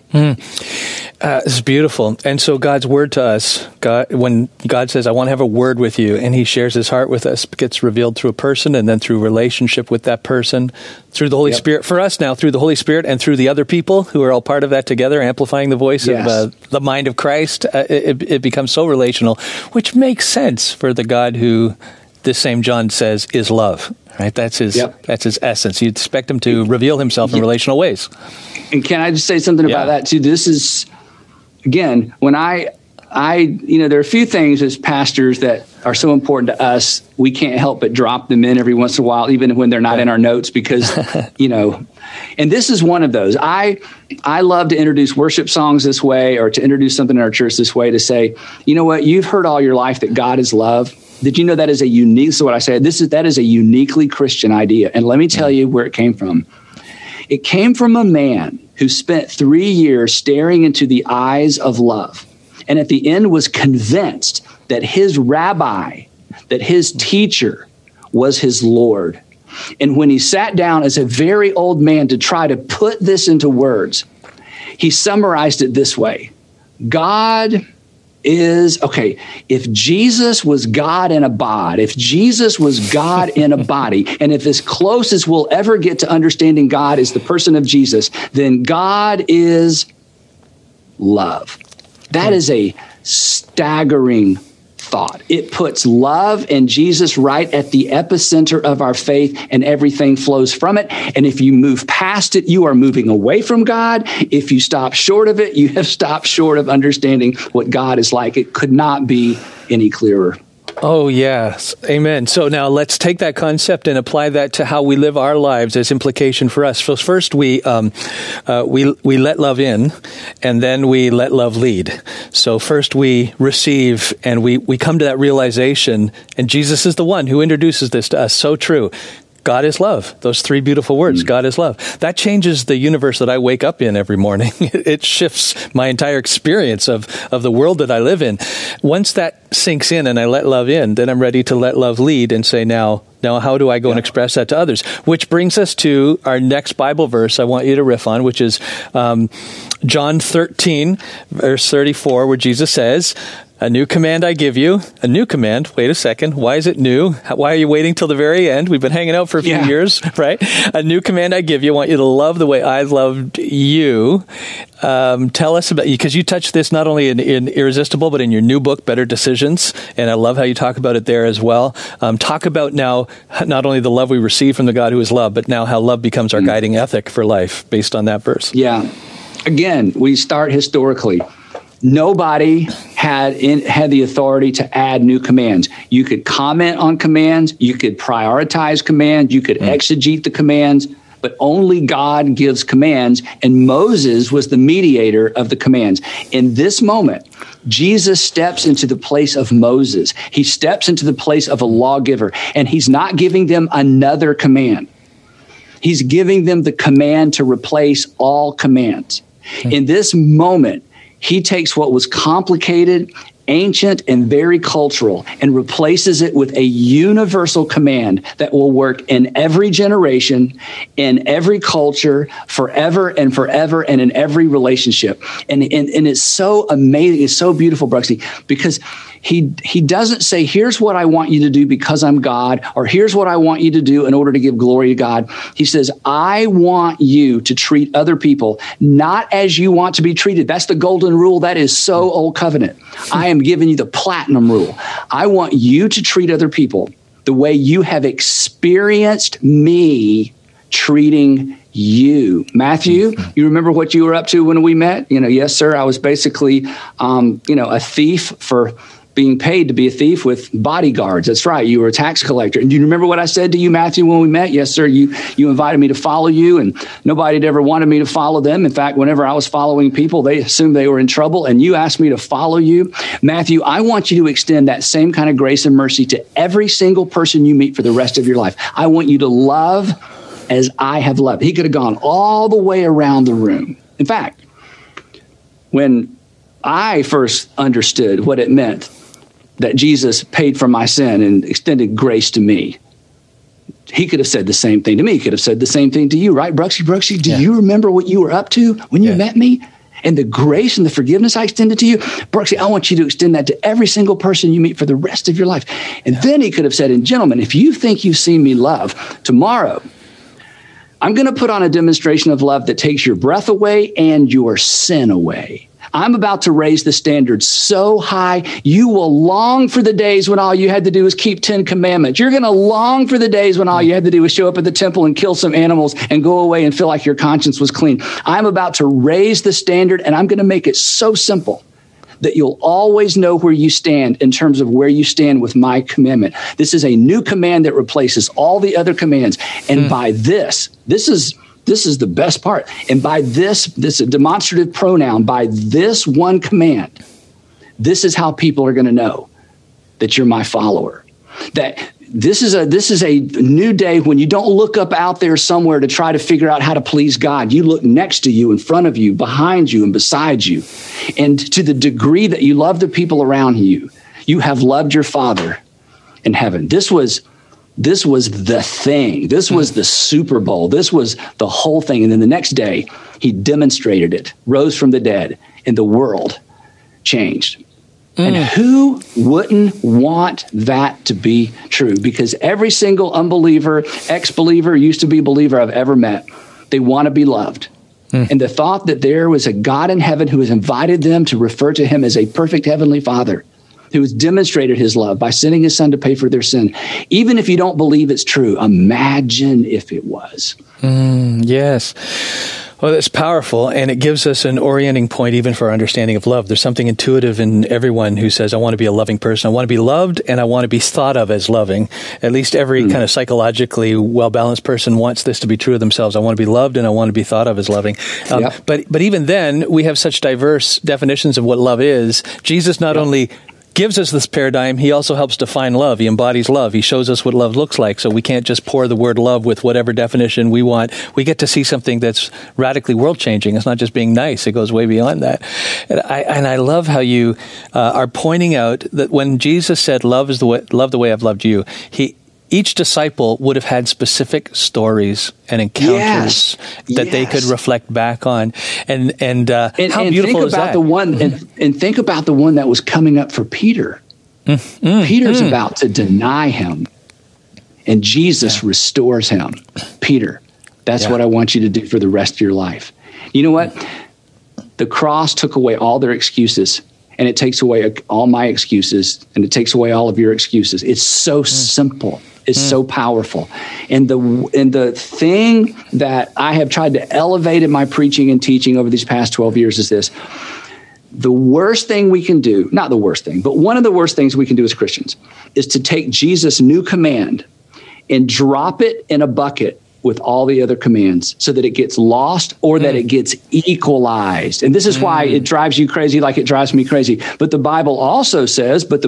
It's beautiful. And so God's word to us, when God says, I want to have a word with you, and he shares his heart with us, gets revealed through a person, and then through relationship with that person, through the Holy Spirit. For us now, through the Holy Spirit and through the other people who are all part of that together, amplifying the voice of the mind of Christ, it becomes so relational, which makes sense for the God who this same John says is love. Right, that's his essence. You'd expect him to reveal himself in relational ways. And can I just say something about that too? This is, again, when I there are a few things as pastors that are so important to us. We can't help but drop them in every once in a while, even when they're not in our notes, because and this is one of those. I love to introduce worship songs this way, or to introduce something in our church this way, to say, you know what, you've heard all your life that God is love. Did you know that is a unique, so what I said, that is a uniquely Christian idea. And let me tell you where it came from. It came from a man who spent 3 years staring into the eyes of love, and at the end was convinced that his rabbi, that his teacher was his Lord. And when he sat down as a very old man to try to put this into words, he summarized it this way. God is, okay, if Jesus was God in a bod, if Jesus was God in a body, and if as close as we'll ever get to understanding God is the person of Jesus, then God is love. That is a staggering thought. It puts love and Jesus right at the epicenter of our faith, and everything flows from it. And if you move past it, you are moving away from God. If you stop short of it, you have stopped short of understanding what God is like. It could not be any clearer. Oh, yes. Amen. So now let's take that concept and apply that to how we live our lives as implication for us. So first we let love in, and then we let love lead. So first we receive, and we come to that realization, and Jesus is the one who introduces this to us. So true. God is love. Those three beautiful words, God is love. That changes the universe that I wake up in every morning. It shifts my entire experience of the world that I live in. Once that sinks in and I let love in, then I'm ready to let love lead and say, now how do I go and express that to others? Which brings us to our next Bible verse I want you to riff on, which is John 13, verse 34, where Jesus says, "A new command I give you." A new command. Wait a second. Why is it new? Why are you waiting till the very end? We've been hanging out for a few years, right? "A new command I give you. I want you to love the way I loved you." Tell us about, because you touched this not only in Irresistible, but in your new book, Better Decisions. And I love how you talk about it there as well. Talk about now not only the love we receive from the God who is love, but now how love becomes our guiding ethic for life based on that verse. Yeah. Again, we start historically. Nobody had the authority to add new commands. You could comment on commands, you could prioritize commands, you could exegete the commands, but only God gives commands, and Moses was the mediator of the commands. In this moment, Jesus steps into the place of Moses. He steps into the place of a lawgiver, and he's not giving them another command. He's giving them the command to replace all commands. In this moment, he takes what was complicated, ancient, and very cultural and replaces it with a universal command that will work in every generation, in every culture, forever and forever, and in every relationship. And it's so amazing. It's so beautiful, Bruxy, because he doesn't say, here's what I want you to do because I'm God, or here's what I want you to do in order to give glory to God. He says, I want you to treat other people not as you want to be treated. That's the golden rule. That is so old covenant. I am giving you the platinum rule. I want you to treat other people the way you have experienced me treating you. Matthew, you remember what you were up to when we met? Yes, sir. I was basically, a thief for being paid to be a thief with bodyguards. That's right. You were a tax collector. And do you remember what I said to you, Matthew, when we met? Yes, sir. You invited me to follow you, and nobody had ever wanted me to follow them. In fact, whenever I was following people, they assumed they were in trouble, and you asked me to follow you. Matthew, I want you to extend that same kind of grace and mercy to every single person you meet for the rest of your life. I want you to love as I have loved. He could have gone all the way around the room. In fact, when I first understood what it meant that Jesus paid for my sin and extended grace to me, he could have said the same thing to me. He could have said the same thing to you, right? Bruxy, do you remember what you were up to when you met me? And the grace and the forgiveness I extended to you? Bruxy, I want you to extend that to every single person you meet for the rest of your life. And then he could have said, and gentlemen, if you think you've seen me love, tomorrow I'm going to put on a demonstration of love that takes your breath away and your sin away. I'm about to raise the standard so high, you will long for the days when all you had to do was keep 10 commandments. You're going to long for the days when all you had to do was show up at the temple and kill some animals and go away and feel like your conscience was clean. I'm about to raise the standard, and I'm going to make it so simple that you'll always know where you stand in terms of where you stand with my commandment. This is a new command that replaces all the other commands. And by this is the best part. And by this demonstrative pronoun, by this one command, this is how people are going to know that you're my follower. That this is a new day when you don't look up out there somewhere to try to figure out how to please God. You look next to you, in front of you, behind you, and beside you. And to the degree that you love the people around you, you have loved your Father in heaven. This was This was the thing. This was the Super Bowl. This was the whole thing. And then the next day, he demonstrated it, rose from the dead, and the world changed. And who wouldn't want that to be true? Because every single unbeliever, ex-believer, used to be believer I've ever met, they want to be loved. And the thought that there was a God in heaven who has invited them to refer to him as a perfect heavenly Father, who has demonstrated his love by sending his son to pay for their sin. Even if you don't believe it's true, imagine if it was. Yes. Well, that's powerful, and it gives us an orienting point even for our understanding of love. There's something intuitive in everyone who says, I want to be a loving person. I want to be loved, and I want to be thought of as loving. At least every kind of psychologically well-balanced person wants this to be true of themselves. I want to be loved, and I want to be thought of as loving. But even then, we have such diverse definitions of what love is. Jesus not only gives us this paradigm, he also helps define love. He embodies love. He shows us what love looks like. So we can't just pour the word love with whatever definition we want. We get to see something that's radically world-changing. It's not just being nice. It goes way beyond that. And I love how you are pointing out that when Jesus said, love the way I've loved you, each disciple would have had specific stories and encounters that they could reflect back on. And how beautiful is that? And think about the one that was coming up for Peter. Peter's about to deny him, and Jesus restores him. Peter, that's what I want you to do for the rest of your life. You know what? The cross took away all their excuses. And it takes away all my excuses, and it takes away all of your excuses. It's so simple. It's so powerful. And the thing that I have tried to elevate in my preaching and teaching over these past 12 years is this. The worst thing we can do, not the worst thing, but one of the worst things we can do as Christians is to take Jesus' new command and drop it in a bucket with all the other commands so that it gets lost or that it gets equalized. And this is why it drives you crazy like it drives me crazy. But the Bible also says, but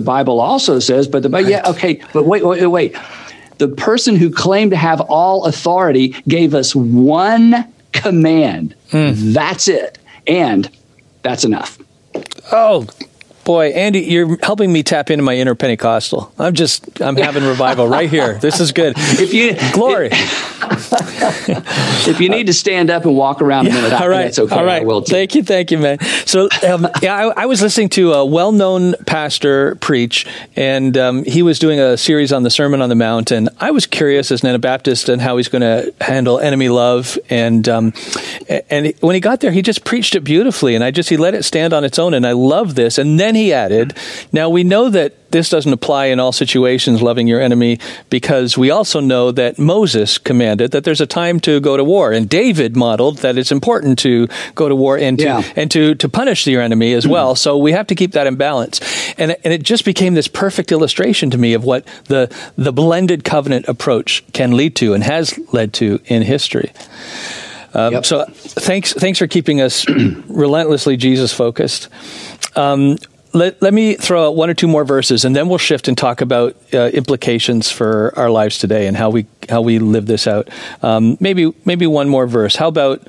wait. The person who claimed to have all authority gave us one command. That's it. And that's enough. Oh, boy, Andy, you're helping me tap into my inner Pentecostal. I'm having revival right here. This is good. Glory. If you need to stand up and walk around a minute, that's okay. All right. I will too. Thank you, man. So, I was listening to a well-known pastor preach, and he was doing a series on the Sermon on the Mount, and I was curious as an Anabaptist and how he's going to handle enemy love, and when he got there, he just preached it beautifully, and he let it stand on its own, and I love this. And then he added, now we know that this doesn't apply in all situations, loving your enemy, because we also know that Moses commanded that there's a time to go to war, and David modeled that it's important to go to war and to punish your enemy as well. So we have to keep that in balance. And it just became this perfect illustration to me of what the blended covenant approach can lead to and has led to in history. So thanks for keeping us relentlessly Jesus focused. Let me throw out one or two more verses, and then we'll shift and talk about implications for our lives today and how we live this out. Maybe one more verse. How about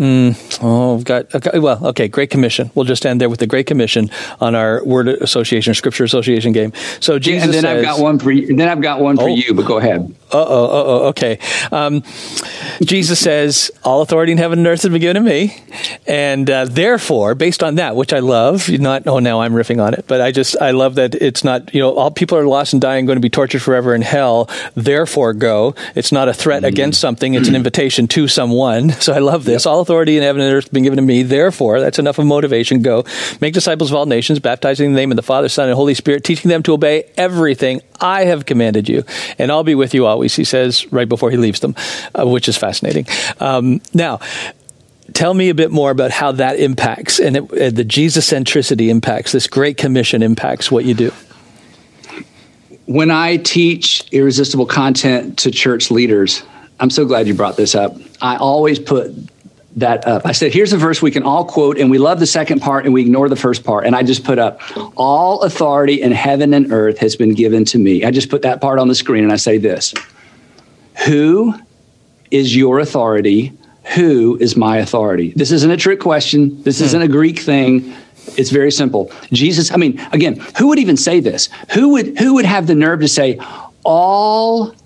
Great Commission. We'll just end there with the Great Commission on our word association, scripture association game. So Jesus says, I've got one for you. Then I've got one for you, but go ahead. Okay. Jesus says, all authority in heaven and earth has been given to me. And therefore, based on that, which I love, now I'm riffing on it, but I love that it's not, all people are lost and dying, going to be tortured forever in hell. Therefore, go. It's not a threat against something. It's an invitation to someone. So I love this. All authority in heaven and earth has been given to me. Therefore, that's enough of motivation. Go. Make disciples of all nations, baptizing in the name of the Father, Son, and Holy Spirit, teaching them to obey everything I have commanded you. And I'll be with you always, he says, right before he leaves them, which is fascinating. Now, tell me a bit more about how that impacts, and the Jesus centricity impacts, this Great Commission impacts what you do. When I teach irresistible content to church leaders, I'm so glad you brought this up. I always put that up. I said, here's a verse we can all quote, and we love the second part and we ignore the first part. And I just put up, all authority in heaven and earth has been given to me. I just put that part on the screen and I say this: who is your authority? Who is my authority? This isn't a trick question. This isn't a Greek thing. It's very simple. Jesus, again, who would even say this? Who would have the nerve to say, all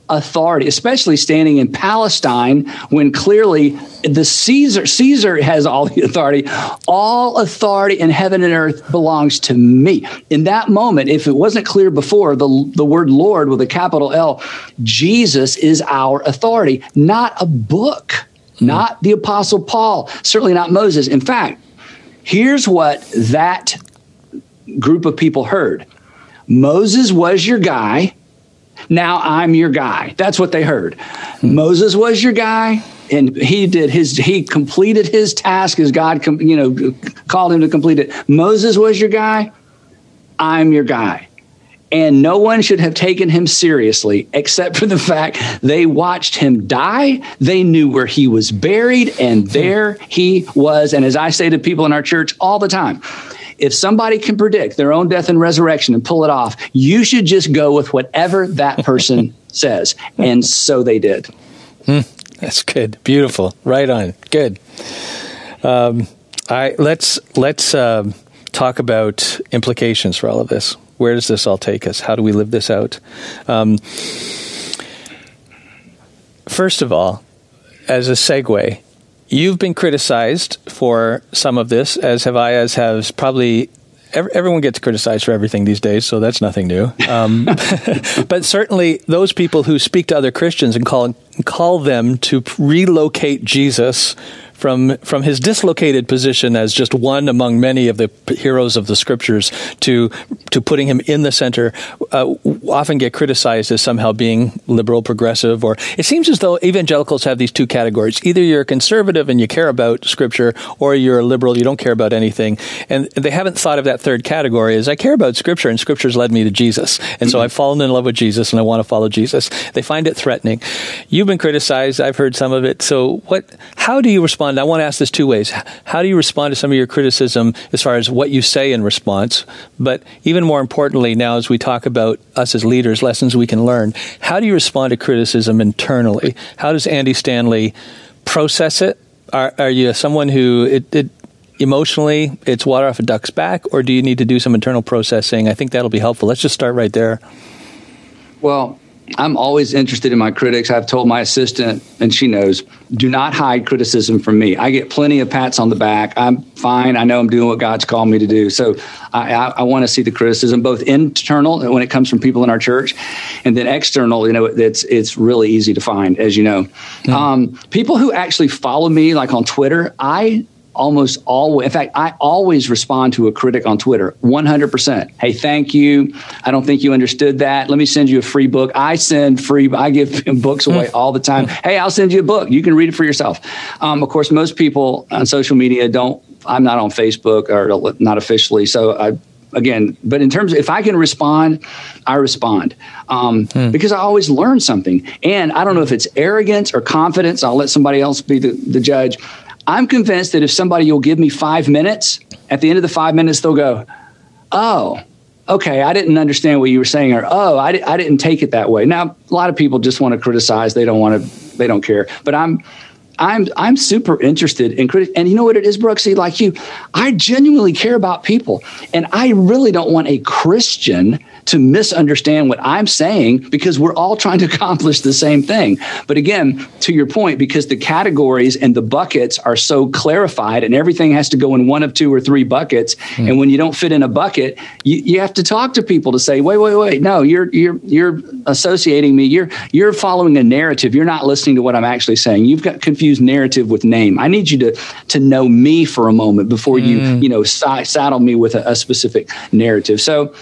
authority, especially standing in Palestine when clearly the Caesar has all the authority. All authority in heaven and earth belongs to me. In that moment, if it wasn't clear before, the word Lord with a capital L, Jesus is our authority, not a book, not the Apostle Paul, certainly not Moses. In fact, here's what that group of people heard. Moses was your guy. Now I'm your guy. That's what they heard. Moses was your guy, and he completed his task as God, called him to complete it. Moses was your guy. I'm your guy. And no one should have taken him seriously, except for the fact they watched him die. They knew where he was buried, and there he was. And as I say to people in our church all the time, if somebody can predict their own death and resurrection and pull it off, you should just go with whatever that person says. And so they did. That's good. Beautiful. Right on. Good. Let's talk about implications for all of this. Where does this all take us? How do we live this out? First of all, as a segue, you've been criticized for some of this, as have I, as has probably everyone gets criticized for everything these days, so that's nothing new. But certainly those people who speak to other Christians and call them to relocate Jesus from his dislocated position as just one among many of the heroes of the Scriptures to putting him in the center, often get criticized as somehow being liberal, progressive, or it seems as though evangelicals have these two categories. Either you're a conservative and you care about Scripture, or you're a liberal, you don't care about anything. And they haven't thought of that third category as I care about Scripture, and Scripture's led me to Jesus. And so I've fallen in love with Jesus and I want to follow Jesus. They find it threatening. You've been criticized. I've heard some of it. So how do you respond? I want to ask this two ways. How do you respond to some of your criticism as far as what you say in response? But even more importantly, now as we talk about us as leaders, lessons we can learn, how do you respond to criticism internally? How does Andy Stanley process it? Are you someone who emotionally it's water off a duck's back, or do you need to do some internal processing? I think that'll be helpful. Let's just start right there. Well, I'm always interested in my critics. I've told my assistant, and she knows, do not hide criticism from me. I get plenty of pats on the back. I'm fine. I know I'm doing what God's called me to do. So I want to see the criticism, both internal when it comes from people in our church, and then external. It's really easy to find, as you know. People who actually follow me, like on Twitter, I almost always, in fact, I always respond to a critic on Twitter, 100%. Hey, thank you. I don't think you understood that. Let me send you a free book. I give books away all the time. Hey, I'll send you a book. You can read it for yourself. Of course, most people on social media I'm not on Facebook, or not officially. So but in terms of if I can respond, I respond because I always learn something. And I don't know if it's arrogance or confidence. I'll let somebody else be the judge. I'm convinced that if somebody will give me 5 minutes, at the end of the 5 minutes, they'll go, oh, okay, I didn't understand what you were saying, or, oh, I didn't take it that way. Now, a lot of people just want to criticize. They don't care. But I'm super interested in critics. And you know what it is, Brooksy, like you, I genuinely care about people. And I really don't want a Christian to misunderstand what I'm saying, because we're all trying to accomplish the same thing. But again, to your point, because the categories and the buckets are so clarified and everything has to go in one of 2 or 3 buckets. And when you don't fit in a bucket, you have to talk to people to say, wait, no, you're associating me. You're following a narrative. You're not listening to what I'm actually saying. You've got confused narrative with name. I need you to know me for a moment before you saddle me with a specific narrative. So,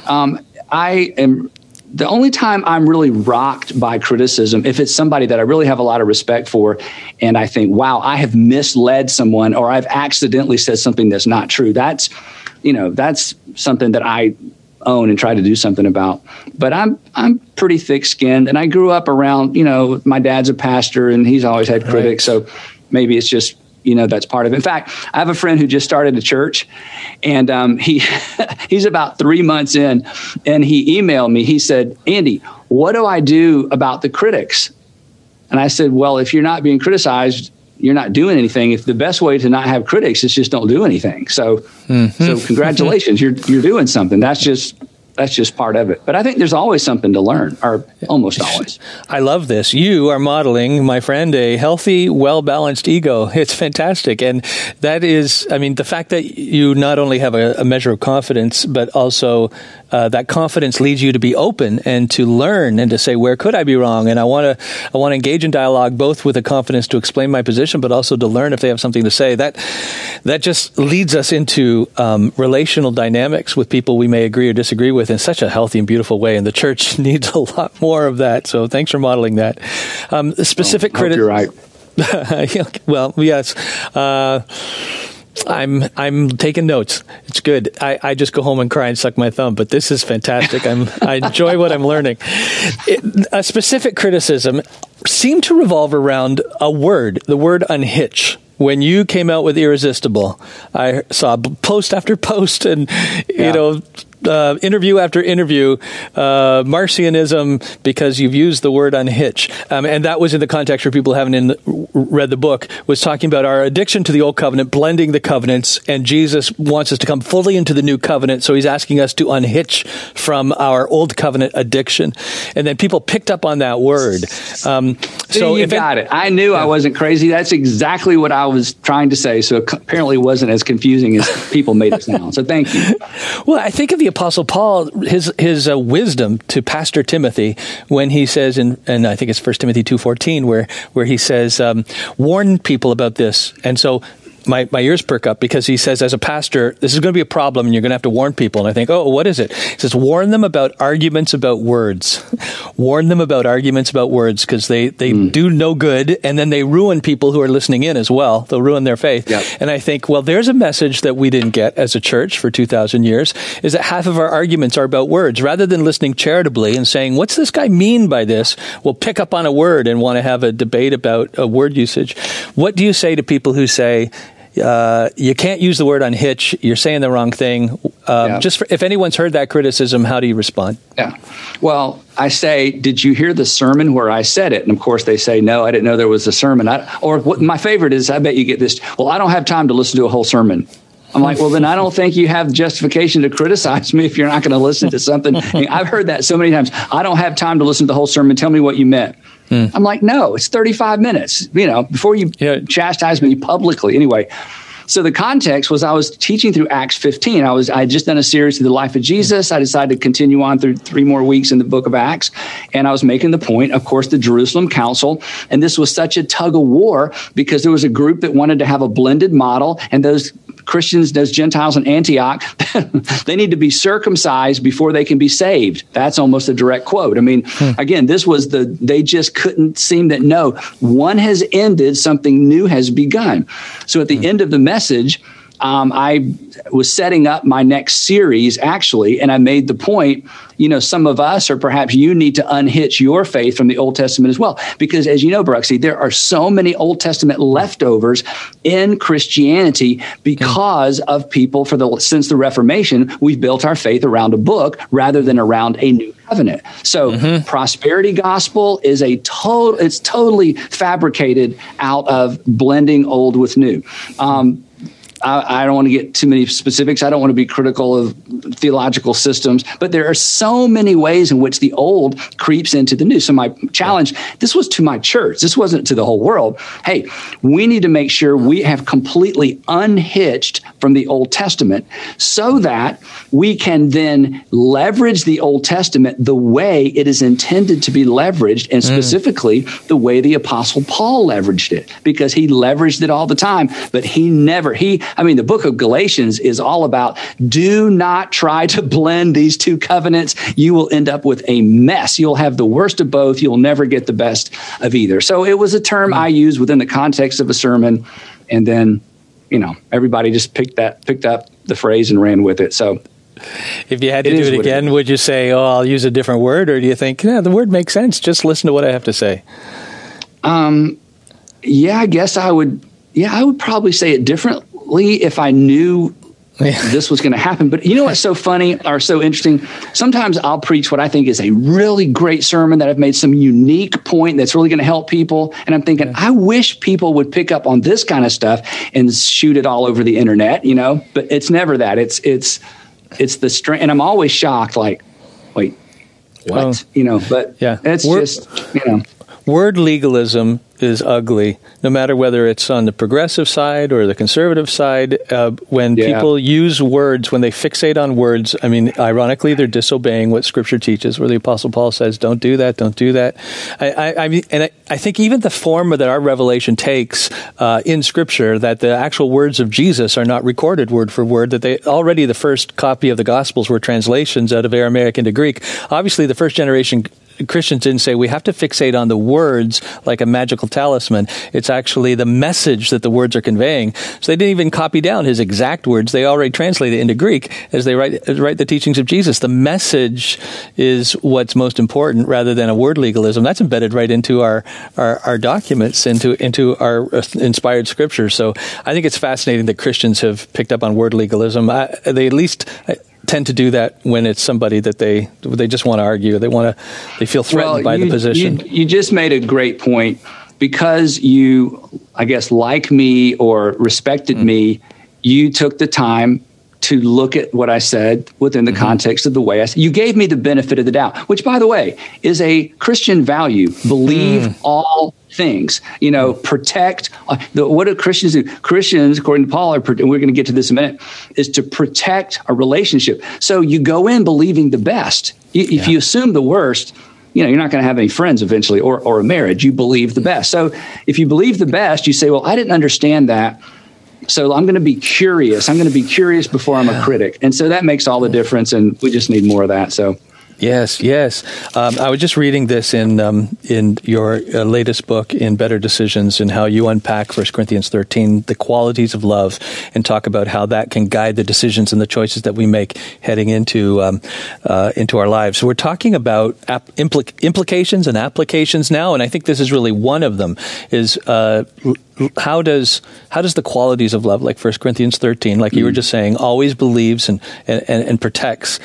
I am the only time I'm really rocked by criticism, if it's somebody that I really have a lot of respect for, and I think, wow, I have misled someone, or I've accidentally said something that's not true. That's something that I own and try to do something about. But I'm pretty thick-skinned, and I grew up around, my dad's a pastor, and he's always had critics, so maybe it's just, that's part of it. In fact, I have a friend who just started a church, and he's about 3 months in, and he emailed me. He said, Andy, what do I do about the critics? And I said, well, if you're not being criticized, you're not doing anything. If the best way to not have critics is just don't do anything. So, so congratulations, you're doing something. That's just that's just part of it. But I think there's always something to learn, or almost always. I love this. You are modeling, my friend, a healthy, well-balanced ego. It's fantastic. And that is, I mean, the fact that you not only have a measure of confidence, but also that confidence leads you to be open and to learn and to say, where could I be wrong? And I want to engage in dialogue, both with the confidence to explain my position, but also to learn if they have something to say. That just leads us into relational dynamics with people we may agree or disagree with in such a healthy and beautiful way. And the church needs a lot more of that. So thanks for modeling that. Specific criticism. You're right. Well, yes. I'm taking notes. It's good. I just go home and cry and suck my thumb, but this is fantastic. I enjoy what I'm learning. A specific criticism seemed to revolve around a word, the word unhitch. When you came out with Irresistible, I saw post after post and, interview after interview, Marcionism, because you've used the word unhitch. And that was in the context for people who haven't read the book, was talking about our addiction to the old covenant, blending the covenants, and Jesus wants us to come fully into the new covenant. So he's asking us to unhitch from our old covenant addiction. And then people picked up on that word. So you got it. I knew I wasn't crazy. That's exactly what I was trying to say. So it apparently wasn't as confusing as people made it sound. So thank you. Well, I think of the Apostle Paul, his wisdom to Pastor Timothy when he says, and I think it's 1 Timothy 2:14, where he says, warn people about this. And so my ears perk up because he says, as a pastor, this is going to be a problem and you're going to have to warn people. And I think, oh, what is it? He says, warn them about arguments about words. Warn them about arguments about words, because they do no good, and then they ruin people who are listening in as well. They'll ruin their faith. Yep. And I think, well, there's a message that we didn't get as a church for 2,000 years, is that half of our arguments are about words. Rather than listening charitably and saying, what's this guy mean by this? We'll pick up on a word and want to have a debate about a word usage. What do you say to people who say, you can't use the word unhitch, you're saying the wrong thing? If anyone's heard that criticism, how do you respond? Yeah. Well, I say, did you hear the sermon where I said it? And of course they say, no, I didn't know there was a sermon. My favorite is, I bet you get this, well, I don't have time to listen to a whole sermon. I'm like, well, then I don't think you have justification to criticize me if you're not going to listen to something. I've heard that so many times. I don't have time to listen to the whole sermon. Tell me what you meant. I'm like, no, it's 35 minutes, before you chastise me publicly. Anyway, so the context was I was teaching through Acts 15. I had just done a series through the life of Jesus. I decided to continue on through 3 more weeks in the book of Acts. And I was making the point, of course, the Jerusalem Council. And this was such a tug of war because there was a group that wanted to have a blended model. And those Christians, those Gentiles in Antioch, they need to be circumcised before they can be saved. That's almost a direct quote. I mean, again, they just couldn't seem that, no, one has ended, something new has begun. So at the end of the message, I was setting up my next series, actually, and I made the point, some of us, or perhaps you, need to unhitch your faith from the Old Testament as well. Because as you know, Bruxy, there are so many Old Testament leftovers in Christianity because of people since the Reformation, we've built our faith around a book rather than around a new covenant. So prosperity gospel is it's totally fabricated out of blending old with new. I don't want to get too many specifics. I don't want to be critical of theological systems, but there are so many ways in which the old creeps into the new. So my challenge, this was to my church. This wasn't to the whole world. Hey, we need to make sure we have completely unhitched from the Old Testament so that we can then leverage the Old Testament the way it is intended to be leveraged, and specifically the way the Apostle Paul leveraged it, because he leveraged it all the time, but the book of Galatians is all about, do not try to blend these two covenants. You will end up with a mess. You'll have the worst of both. You'll never get the best of either. So it was a term I used within the context of a sermon. And then, everybody just picked up the phrase and ran with it. So if you had to do it again, would you say, I'll use a different word? Or do you think, the word makes sense, just listen to what I have to say? I guess I would probably say it differently if I knew this was going to happen. But you know what's so funny or so interesting? Sometimes I'll preach what I think is a really great sermon that I've made some unique point that's really going to help people. And I'm thinking, I wish people would pick up on this kind of stuff and shoot it all over the internet, but it's never that. It's it's the strength. And I'm always shocked, like, wait, what? But it's just, Word legalism is ugly, no matter whether it's on the progressive side or the conservative side. When people use words, when they fixate on words, I mean, ironically, they're disobeying what Scripture teaches, where the Apostle Paul says, don't do that, don't do that. I think even the form that our revelation takes in Scripture, that the actual words of Jesus are not recorded word for word, that already the first copy of the Gospels were translations out of Aramaic into Greek. Obviously, the first generation Christians didn't say we have to fixate on the words like a magical talisman. It's actually the message that the words are conveying. So they didn't even copy down his exact words. They already translate it into Greek as they write the teachings of Jesus. The message is what's most important rather than a word legalism. That's embedded right into our documents, into our inspired Scripture. So I think it's fascinating that Christians have picked up on word legalism. They at least tend to do that when it's somebody that they just want to argue. They feel threatened by the position. You just made a great point. Because you, I guess, like me or respected me, you took the time to look at what I said within the context of the way I said. You gave me the benefit of the doubt, which, by the way, is a Christian value. Believe all things. Protect. What do Christians do? Christians, according to Paul, and we're going to get to this in a minute, is to protect a relationship. So you go in believing the best. If you assume the worst, you're not going to have any friends eventually or a marriage. You believe the best. So if you believe the best, you say, well, I didn't understand that. So I'm going to be curious. I'm going to be curious before I'm a critic. And so that makes all the difference. And we just need more of that. So. Yes. I was just reading this in your latest book, In Better Decisions, and how you unpack 1 Corinthians 13, the qualities of love, and talk about how that can guide the decisions and the choices that we make heading into our lives. So we're talking about implications and applications now, and I think this is really one of them. Is how does the qualities of love, like 1 Corinthians 13, like you were just saying, always believes and protects?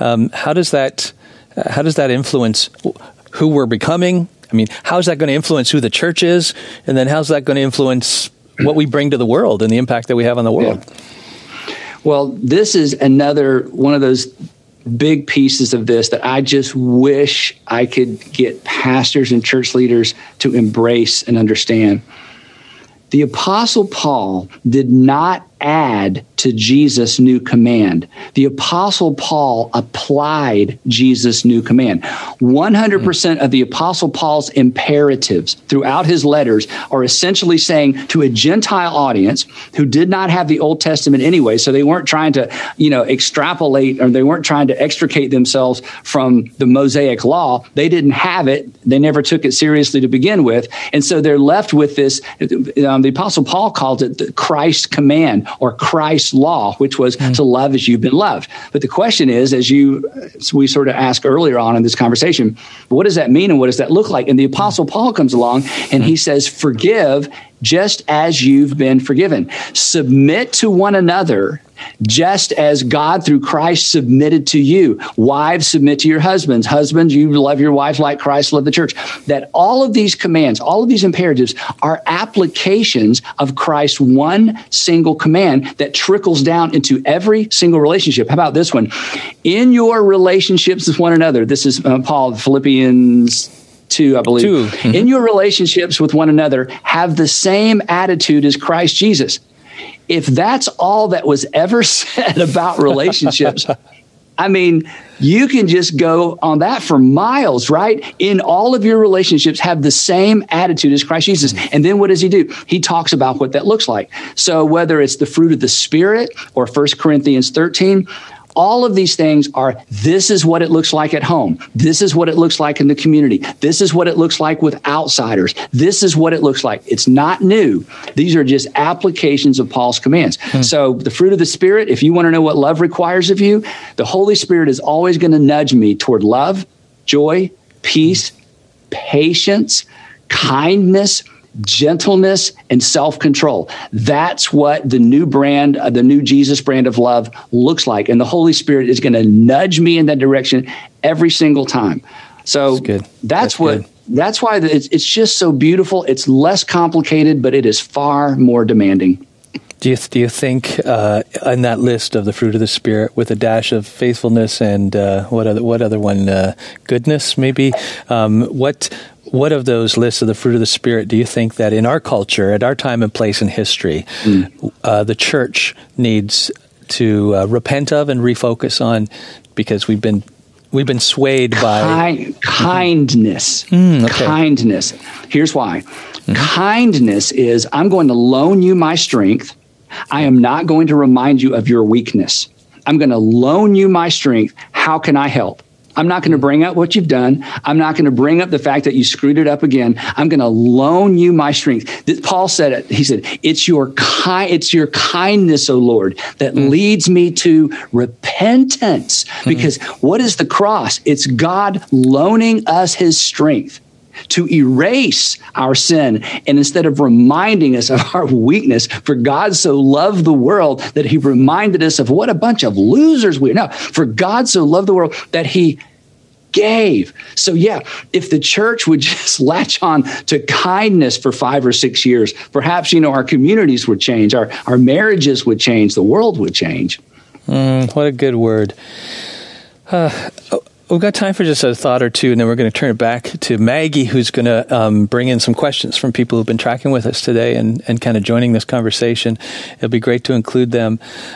How does that influence who we're becoming? I mean, how's that going to influence who the church is? And then how's that going to influence what we bring to the world and the impact that we have on the world? Yeah. Well, this is another one of those big pieces of this that I just wish I could get pastors and church leaders to embrace and understand. The Apostle Paul did not add to Jesus' new command. The Apostle Paul applied Jesus' new command. 100% of the Apostle Paul's imperatives throughout his letters are essentially saying to a Gentile audience who did not have the Old Testament anyway, so they weren't trying to, extrapolate, or they weren't trying to extricate themselves from the Mosaic law. They didn't have it. They never took it seriously to begin with. And so they're left with this. The Apostle Paul called it the Christ command, or Christ's law, which was to love as you've been loved. But the question is, as we sort of asked earlier on in this conversation, what does that mean and what does that look like? And the Apostle Paul comes along and he says, forgive just as you've been forgiven. Submit to one another just as God through Christ submitted to you. Wives, submit to your husbands. Husbands, you love your wife like Christ loved the church. That all of these commands, all of these imperatives are applications of Christ's one single command that trickles down into every single relationship. How about this one? In your relationships with one another, this is Paul, Philippians 2, I believe. 2. Mm-hmm. In your relationships with one another, have the same attitude as Christ Jesus. If that's all that was ever said about relationships, I mean, you can just go on that for miles, right? In all of your relationships, have the same attitude as Christ Jesus. And then what does he do? He talks about what that looks like. So whether it's the fruit of the Spirit or 1 Corinthians 13, all of these things are, this is what it looks like at home. This is what it looks like in the community. This is what it looks like with outsiders. This is what it looks like. It's not new. These are just applications of Paul's commands. So the fruit of the Spirit, if you want to know what love requires of you, the Holy Spirit is always going to nudge me toward love, joy, peace, patience, kindness, gentleness, and self-control. That's what the new brand, the new Jesus brand of love looks like. And the Holy Spirit is going to nudge me in that direction every single time. So that's why it's just so beautiful. It's less complicated, but it is far more demanding. Do you think on that list of the fruit of the Spirit, with a dash of faithfulness and what other one? Goodness, maybe. What of those lists of the fruit of the Spirit do you think that in our culture, at our time and place in history, the church needs to repent of and refocus on, because we've been swayed by kindness. Okay. Kindness. Here's why. Kindness is, I'm going to loan you my strength. I am not going to remind you of your weakness. I'm going to loan you my strength. How can I help? I'm not going to bring up what you've done. I'm not going to bring up the fact that you screwed it up again. I'm going to loan you my strength. Paul said it. He said, it's your kindness, O Lord, that leads me to repentance. Because what is the cross? It's God loaning us his strength to erase our sin. And instead of reminding us of our weakness, for God so loved the world that he reminded us of what a bunch of losers we are. No, for God so loved the world that he gave. So yeah, if the church would just latch on to kindness for 5 or 6 years, perhaps, our communities would change, our marriages would change, the world would change. What a good word. We've got time for just a thought or two, and then we're going to turn it back to Maggie, who's going to bring in some questions from people who've been tracking with us today and kind of joining this conversation. It'll be great to include them.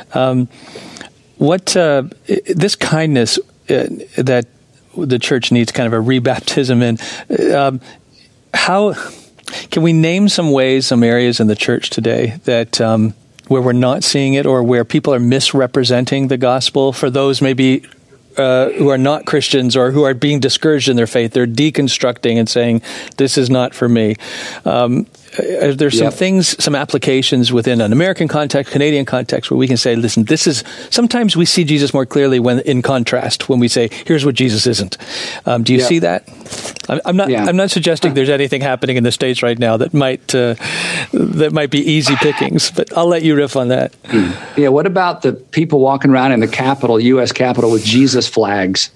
This kindness that the church needs kind of a rebaptism in, how can we name some ways, some areas in the church today that where we're not seeing it, or where people are misrepresenting the gospel for those maybe who are not Christians or who are being discouraged in their faith? They're deconstructing and saying, this is not for me. There's some things, some applications within an American context, Canadian context, where we can say, listen, sometimes we see Jesus more clearly when in contrast, when we say, here's what Jesus isn't. Do you see that? I'm not suggesting there's anything happening in the States right now that might be easy pickings, but I'll let you riff on that. Yeah. What about the people walking around in the Capitol, U.S. Capitol, with Jesus flags?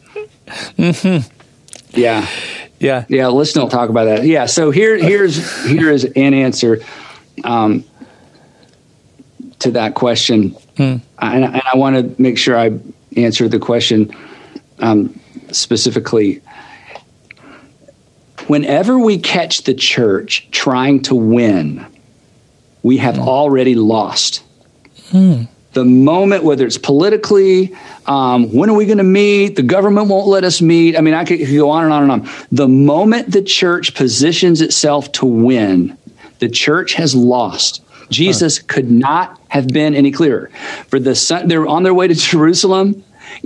Yeah. Yeah. Yeah. Let's not talk about that. Yeah. So here is an answer to that question. And I want to make sure I answer the question specifically. Whenever we catch the church trying to win, we have already lost. The moment, whether it's politically, when are we going to meet? The government won't let us meet. I mean, I could go on and on and on. The moment the church positions itself to win, the church has lost. Jesus could not have been any clearer. For the son, they're on their way to Jerusalem.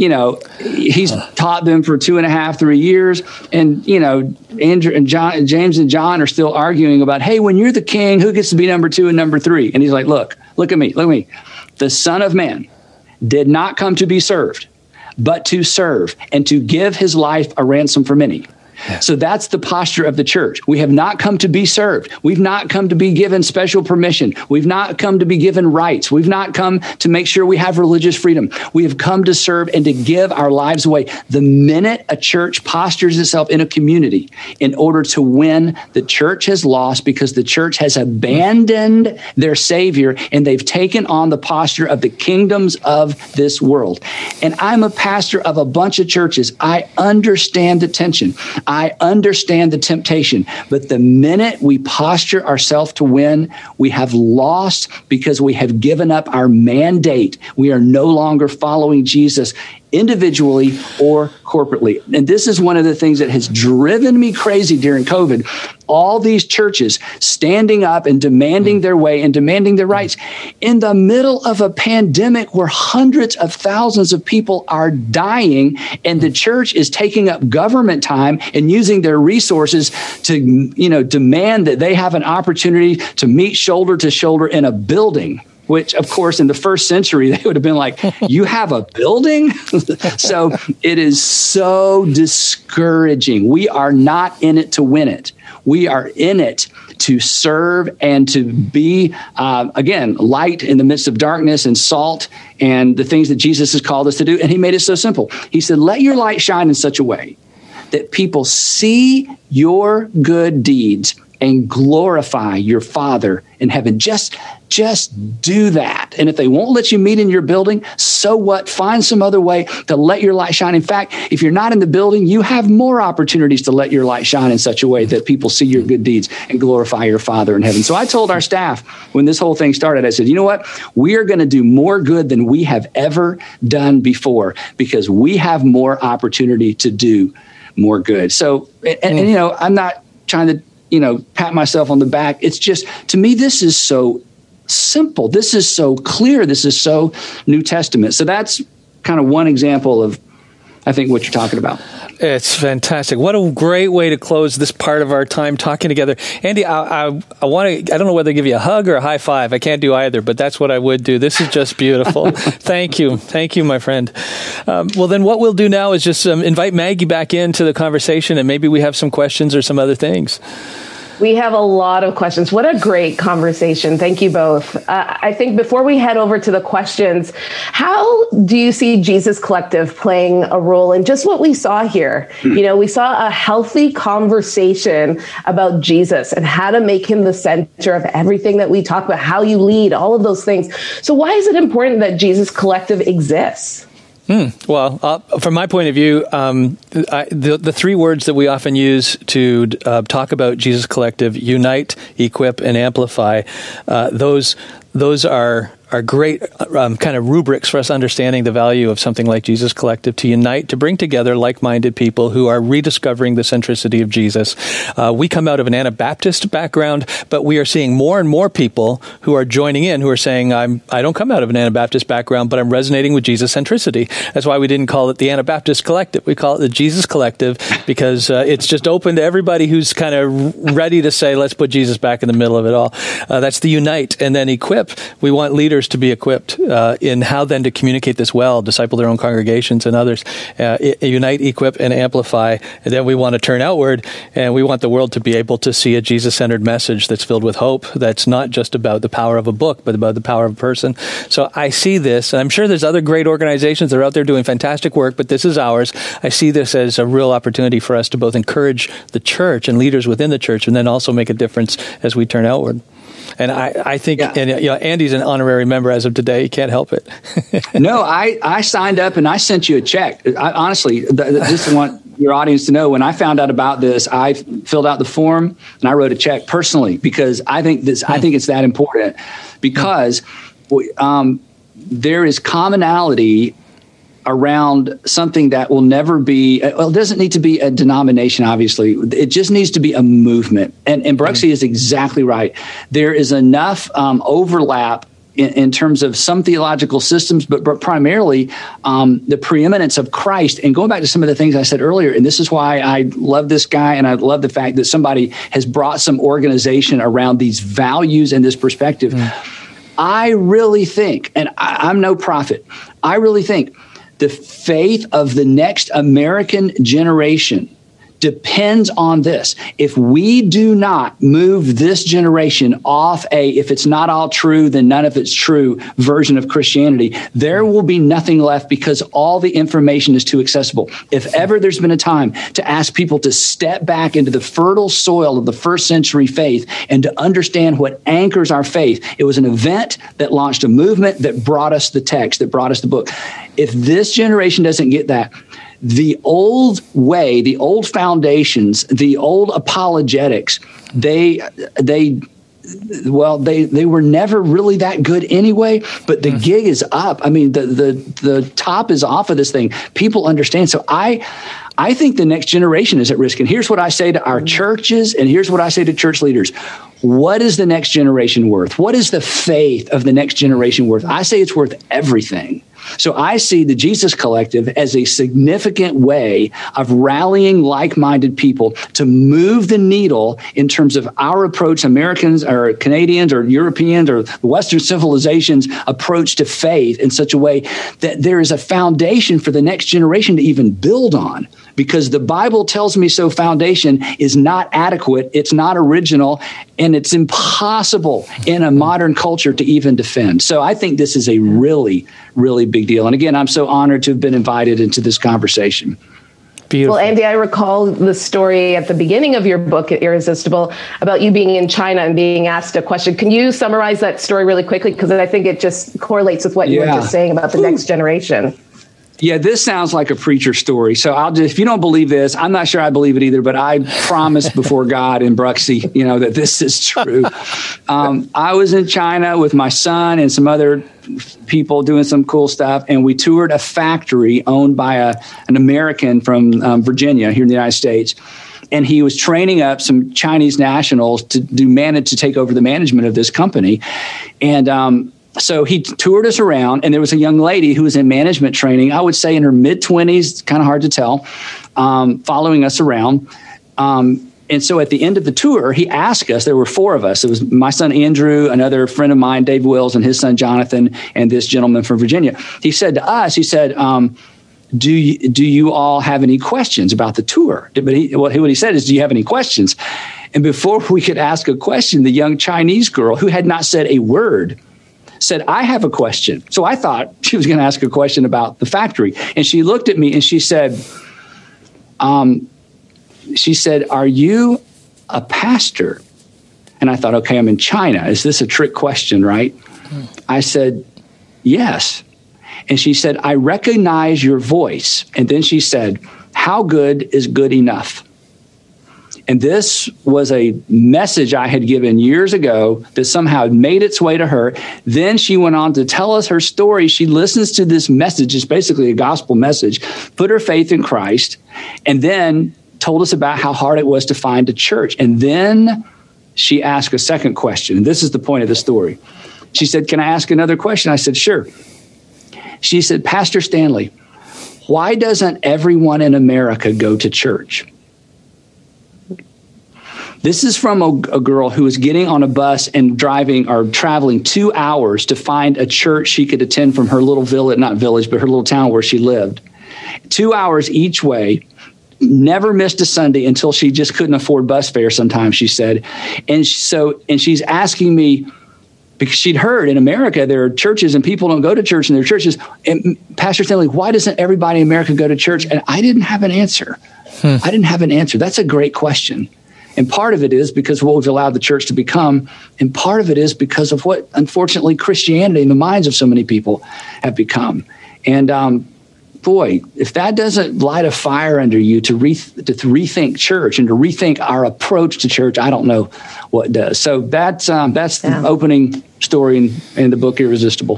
He's taught them for 2.5, 3 years. And, Andrew and James and John are still arguing about, hey, when you're the king, who gets to be number 2 and number 3? And he's like, look at me. The Son of Man did not come to be served, but to serve and to give his life a ransom for many. Yeah. So that's the posture of the church. We have not come to be served. We've not come to be given special permission. We've not come to be given rights. We've not come to make sure we have religious freedom. We have come to serve and to give our lives away. The minute a church postures itself in a community in order to win, the church has lost, because the church has abandoned their Savior and they've taken on the posture of the kingdoms of this world. And I'm a pastor of a bunch of churches. I understand the tension. I understand the temptation, but the minute we posture ourselves to win, we have lost, because we have given up our mandate. We are no longer following Jesus individually or corporately. And this is one of the things that has driven me crazy during COVID. All these churches standing up and demanding their way and demanding their rights in the middle of a pandemic where hundreds of thousands of people are dying, and the church is taking up government time and using their resources to, demand that they have an opportunity to meet shoulder to shoulder in a building. Which, of course, in the first century, they would have been like, you have a building? So it is so discouraging. We are not in it to win it. We are in it to serve and to be, again, light in the midst of darkness and salt and the things that Jesus has called us to do. And he made it so simple. He said, let your light shine in such a way that people see your good deeds and glorify your Father in heaven. Just do that. And if they won't let you meet in your building, so what? Find some other way to let your light shine. In fact, if you're not in the building, you have more opportunities to let your light shine in such a way that people see your good deeds and glorify your Father in heaven. So I told our staff when this whole thing started, I said, you know what? We are going to do more good than we have ever done before because we have more opportunity to do more good. So, and you know, I'm not trying to, pat myself on the back. It's just, to me, this is so simple. This is so clear. This is so New Testament. So that's kind of one example of, I think, what you're talking about. It's fantastic. What a great way to close this part of our time talking together. Andy, I want to, I don't know whether to give you a hug or a high five. I can't do either, but that's what I would do. This is just beautiful. Thank you. Thank you, my friend. Well, then what we'll do now is just invite Maggie back into the conversation, and maybe we have some questions or some other things. We have a lot of questions. What a great conversation. Thank you both. I think before we head over to the questions, how do you see Jesus Collective playing a role in just what we saw here? We saw a healthy conversation about Jesus and how to make him the center of everything that we talk about, how you lead, all of those things. So why is it important that Jesus Collective exists? Well, from my point of view, the three words that we often use to talk about Jesus Collective, unite, equip, and amplify, those are great kind of rubrics for us understanding the value of something like Jesus Collective, to unite, to bring together like-minded people who are rediscovering the centricity of Jesus. We come out of an Anabaptist background, but we are seeing more and more people who are joining in, who are saying, I don't come out of an Anabaptist background, but I'm resonating with Jesus centricity. That's why we didn't call it the Anabaptist Collective. We call it the Jesus Collective because it's just open to everybody who's kind of ready to say, let's put Jesus back in the middle of it all. That's the unite. And then equip. We want leaders to be equipped in how then to communicate this well, disciple their own congregations and others, unite, equip, and amplify. And then we want to turn outward, and we want the world to be able to see a Jesus-centered message that's filled with hope, that's not just about the power of a book, but about the power of a person. So I see this, and I'm sure there's other great organizations that are out there doing fantastic work, but this is ours. I see this as a real opportunity for us to both encourage the church and leaders within the church, and then also make a difference as we turn outward. And I think, and Andy's an honorary member as of today. He can't help it. No, I signed up and I sent you a check. Honestly, just want your audience to know, when I found out about this, I filled out the form and I wrote a check personally because I think it's that important, because there is commonality around something that will never be, well, it doesn't need to be a denomination, obviously. It just needs to be a movement. And Bruxy is exactly right. There is enough overlap in terms of some theological systems, but primarily the preeminence of Christ. And going back to some of the things I said earlier, and this is why I love this guy, and I love the fact that somebody has brought some organization around these values and this perspective. I really think, and I'm no prophet, I really think the faith of the next American generation depends on this. If we do not move this generation off if it's not all true, then none of it's true version of Christianity, there will be nothing left because all the information is too accessible. If ever there's been a time to ask people to step back into the fertile soil of the first century faith and to understand what anchors our faith, it was an event that launched a movement that brought us the text, that brought us the book. If this generation doesn't get that, the old way, the old foundations, the old apologetics, they were never really that good anyway, but the gig is up. I mean, the top is off of this thing. People understand. So I think the next generation is at risk. And here's what I say to our churches, and here's what I say to church leaders. What is the next generation worth? What is the faith of the next generation worth? I say it's worth everything. So I see the Jesus Collective as a significant way of rallying like-minded people to move the needle in terms of our approach, Americans or Canadians or Europeans or the Western civilization's approach to faith, in such a way that there is a foundation for the next generation to even build on. Because the Bible tells me so foundation is not adequate, it's not original, and it's impossible in a modern culture to even defend. So I think this is a really, really big deal. And again, I'm so honored to have been invited into this conversation. Beautiful. Well, Andy, I recall the story at the beginning of your book, Irresistible, about you being in China and being asked a question. Can you summarize that story really quickly? Because I think it just correlates with what you were just saying about the next generation. Yeah, this sounds like a preacher story. So if you don't believe this, I'm not sure I believe it either, but I promise before God and Bruxy, that this is true. I was in China with my son and some other people doing some cool stuff, and we toured a factory owned by an American from Virginia here in the United States. And he was training up some Chinese nationals to take over the management of this company. And so he toured us around, and there was a young lady who was in management training, I would say in her mid-20s, kind of hard to tell, following us around. And so at the end of the tour, he asked us, there were 4 of us. It was my son, Andrew, another friend of mine, Dave Wills, and his son, Jonathan, and this gentleman from Virginia. He said to us, do you all have any questions about the tour? But what he said is, do you have any questions? And before we could ask a question, the young Chinese girl, who had not said a word, said, I have a question. So I thought she was going to ask a question about the factory. And she looked at me and she said, are you a pastor? And I thought, okay, I'm in China. Is this a trick question, right? I said, yes. And she said, I recognize your voice. And then she said, how good is good enough? And this was a message I had given years ago that somehow made its way to her. Then she went on to tell us her story. She listens to this message. It's basically a gospel message, put her faith in Christ, and then told us about how hard it was to find a church. And then she asked a second question. And this is the point of the story. She said, can I ask another question? I said, sure. She said, Pastor Stanley, why doesn't everyone in America go to church? This is from a girl who was getting on a bus and traveling 2 hours to find a church she could attend from her little village, not village, but her little town where she lived. 2 hours each way, never missed a Sunday until she just couldn't afford bus fare sometimes, she said. And she's asking me, because she'd heard in America there are churches and people don't go to church in their churches. And Pastor Stanley, why doesn't everybody in America go to church? And I didn't have an answer. I didn't have an answer. That's a great question. And part of it is because of what we've allowed the church to become. And part of it is because of what, unfortunately, Christianity in the minds of so many people have become. And boy, if that doesn't light a fire under you to rethink church and to rethink our approach to church, I don't know what does. So that's the opening story in the book, Irresistible.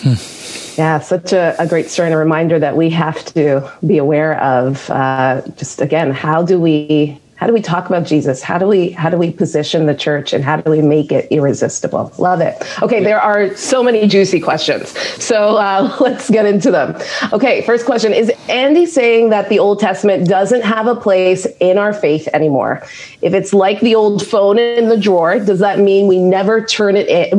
Yeah, such a great story and a reminder that we have to be aware of. Just again, how do we talk about Jesus? How do we position the church, and how do we make it irresistible? Love it. Okay, there are so many juicy questions. So let's get into them. Okay, first question. Is Andy saying that the Old Testament doesn't have a place in our faith anymore? If it's like the old phone in the drawer, does that mean we never turn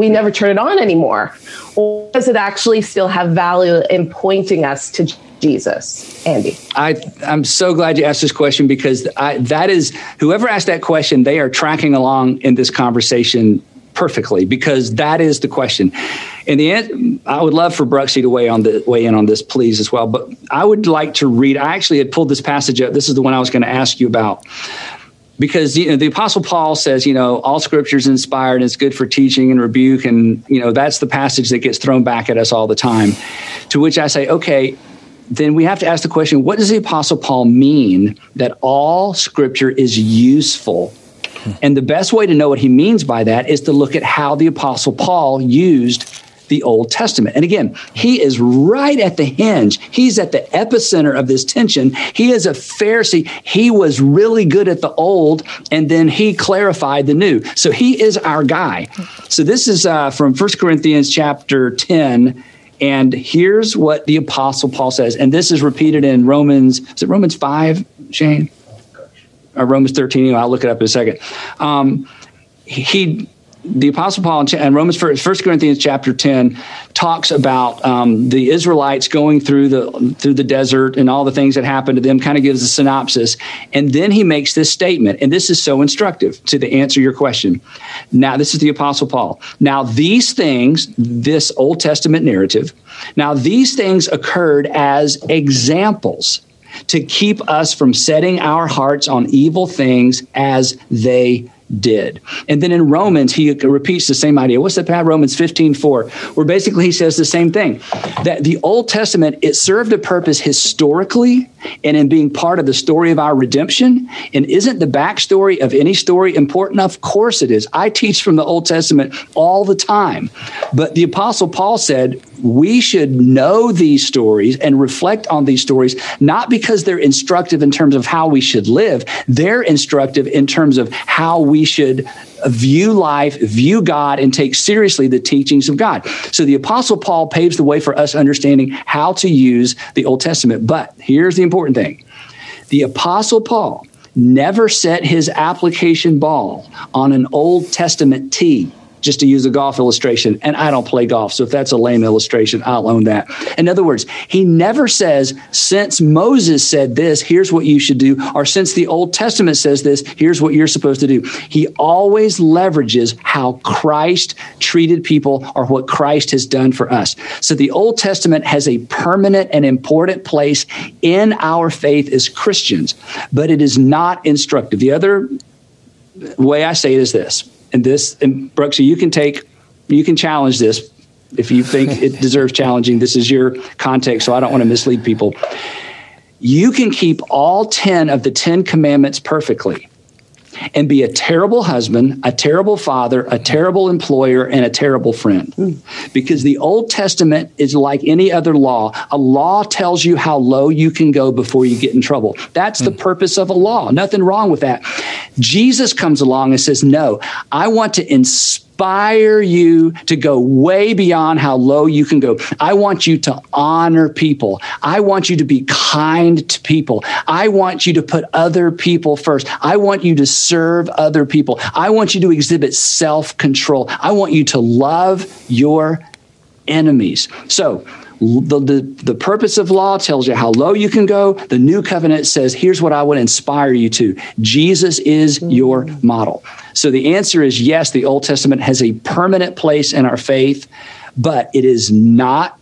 it on anymore? Or does it actually still have value in pointing us to Jesus? Andy. I'm so glad you asked this question, because that is, whoever asked that question, they are tracking along in this conversation perfectly, because that is the question. In the end, I would love for Bruxy to weigh in on this, please, as well. But I would like to read, I actually had pulled this passage up. This is the one I was going to ask you about. Because the Apostle Paul says, all Scripture is inspired and it's good for teaching and rebuke. And, that's the passage that gets thrown back at us all the time. To which I say, okay, then we have to ask the question, what does the Apostle Paul mean that all Scripture is useful? And the best way to know what he means by that is to look at how the Apostle Paul used the Old Testament. And again, he is right at the hinge. He's at the epicenter of this tension. He is a Pharisee. He was really good at the old, and then he clarified the new. So he is our guy. So this is from 1 Corinthians chapter 10. And here's what the Apostle Paul says. And this is repeated in Romans 5, Shane? Or Romans 13. I'll look it up in a second. The Apostle Paul in Romans 1 Corinthians chapter 10 talks about the Israelites going through the desert and all the things that happened to them, kind of gives a synopsis. And then he makes this statement, and this is so instructive to answer your question. Now, this is the Apostle Paul. Now, these things, this Old Testament narrative, now these things occurred as examples. to keep us from setting our hearts on evil things as they did. And then in Romans, he repeats the same idea. What's that, Pat? Romans 15:4, where basically he says the same thing, that the Old Testament, it served a purpose historically and in being part of the story of our redemption. And isn't the backstory of any story important? Of course it is. I teach from the Old Testament all the time. But the Apostle Paul said, we should know these stories and reflect on these stories, not because they're instructive in terms of how we should live. They're instructive in terms of how we should view life, view God, and take seriously the teachings of God. So the Apostle Paul paves the way for us understanding how to use the Old Testament. But here's the important thing. The Apostle Paul never set his application ball on an Old Testament tee, just to use a golf illustration. And I don't play golf, so if that's a lame illustration, I'll own that. In other words, he never says, since Moses said this, here's what you should do, or since the Old Testament says this, here's what you're supposed to do. He always leverages how Christ treated people or what Christ has done for us. So the Old Testament has a permanent and important place in our faith as Christians, but it is not instructive. The other way I say it is this. And Brooksy, you can challenge this if you think it deserves challenging. This is your context, so I don't want to mislead people. You can keep all 10 of the 10 commandments perfectly and be a terrible husband, a terrible father, a terrible employer, and a terrible friend. Because the Old Testament is like any other law. A law tells you how low you can go before you get in trouble. That's the purpose of a law. Nothing wrong with that. Jesus comes along and says, no, I want to inspire you to go way beyond how low you can go. I want you to honor people. I want you to be kind to people. I want you to put other people first. I want you to serve other people. I want you to exhibit self-control. I want you to love your enemies. So the purpose of law tells you how low you can go. The new covenant says, here's what I would inspire you to. Jesus is your model. So the answer is yes, the Old Testament has a permanent place in our faith, but it is not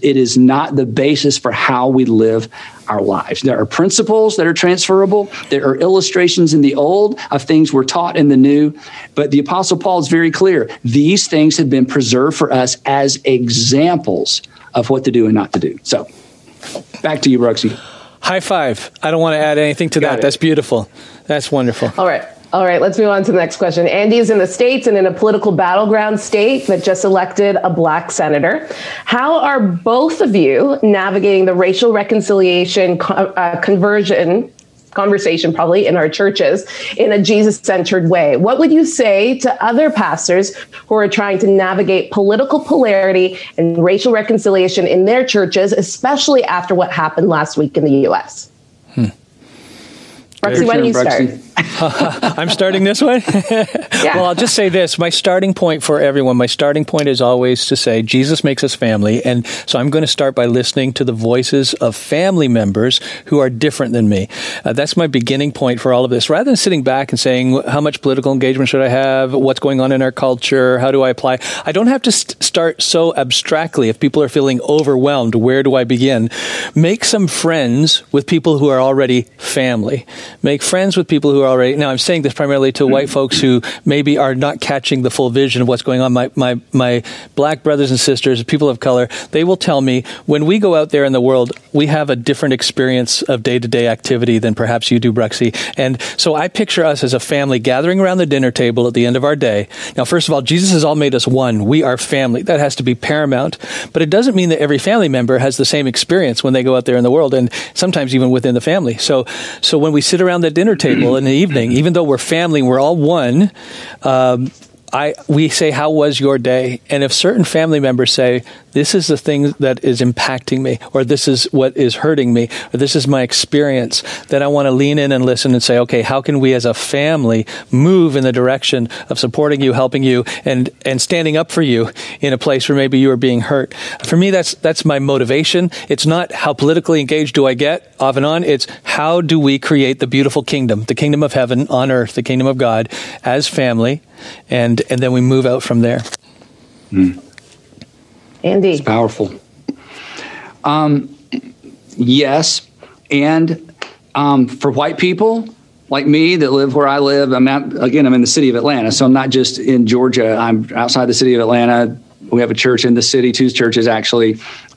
the basis for how we live our lives. There are principles that are transferable. There are illustrations in the old of things we're taught in the new. But the Apostle Paul is very clear. These things have been preserved for us as examples of what to do and not to do. So back to you, Brooksy. High five. I don't want to add anything to that. That's beautiful. That's wonderful. All right, let's move on to the next question. Andy is in the States and in a political battleground state that just elected a black senator. How are both of you navigating the racial reconciliation conversation probably in our churches in a Jesus-centered way? What would you say to other pastors who are trying to navigate political polarity and racial reconciliation in their churches, especially after what happened last week in the U.S.? Brooksy, why don't you start? I'm starting this way? Yeah. Well, I'll just say this. My starting point for everyone, my starting point is always to say Jesus makes us family. And so I'm going to start by listening to the voices of family members who are different than me. That's my beginning point for all of this. Rather than sitting back and saying, how much political engagement should I have? What's going on in our culture? How do I apply? I don't have to start so abstractly. If people are feeling overwhelmed, where do I begin? Make some friends with people who are already family. Make friends with people who are already, now I'm saying this primarily to white folks who maybe are not catching the full vision of what's going on. My black brothers and sisters, people of color, they will tell me when we go out there in the world, we have a different experience of day-to-day activity than perhaps you do, Brooksy. And so I picture us as a family gathering around the dinner table at the end of our day. Now, first of all, Jesus has all made us one. We are family. That has to be paramount. But it doesn't mean that every family member has the same experience when they go out there in the world, and sometimes even within the family. So when we sit around the dinner table in the evening, even though we're family and we're all one, we say, how was your day? And if certain family members say, this is the thing that is impacting me, or this is what is hurting me, or this is my experience, then I want to lean in and listen and say, okay, how can we as a family move in the direction of supporting you, helping you, and standing up for you in a place where maybe you are being hurt? For me, that's my motivation. It's not how politically engaged do I get off and on. It's how do we create the beautiful kingdom, the kingdom of heaven on earth, the kingdom of God as family, and then we move out from there. Andy. It's powerful. Yes, And for white people like me that live where I live, I'm in the city of Atlanta, so I'm not just in Georgia. I'm outside the city of Atlanta. We have a church in the city, 2 churches actually.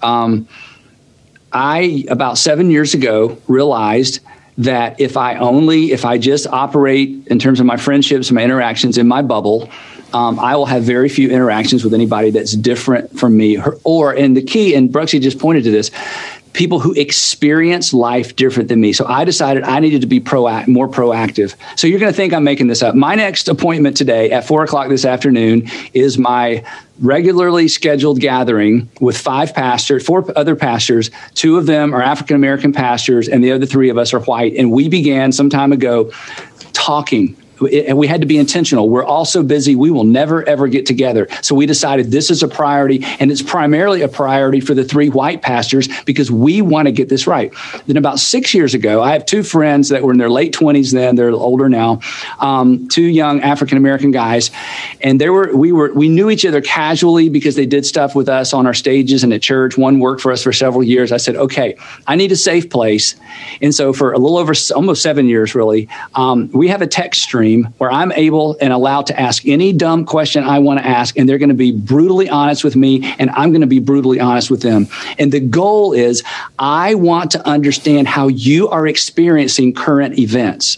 I, about 7 years ago, realized that if I just operate in terms of my friendships, my interactions in my bubble, I will have very few interactions with anybody that's different from me. And the key, and Bruxy just pointed to this, people who experience life different than me. So I decided I needed to be more proactive. So you're going to think I'm making this up. My next appointment today at 4:00 this afternoon is my regularly scheduled gathering with 4 other pastors. 2 of them are African-American pastors, and the other 3 of us are white. And we began some time ago talking. And we had to be intentional. We're all so busy, we will never, ever get together. So we decided this is a priority, and it's primarily a priority for the 3 white pastors because we want to get this right. Then about 6 years ago, I have 2 friends that were in their late 20s then, they're older now, 2 young African-American guys. And we knew each other casually because they did stuff with us on our stages and at church. One worked for us for several years. I said, okay, I need a safe place. And so for a little over almost 7 years, really, we have a text stream where I'm able and allowed to ask any dumb question I want to ask, and they're going to be brutally honest with me, and I'm going to be brutally honest with them. And the goal is I want to understand how you are experiencing current events.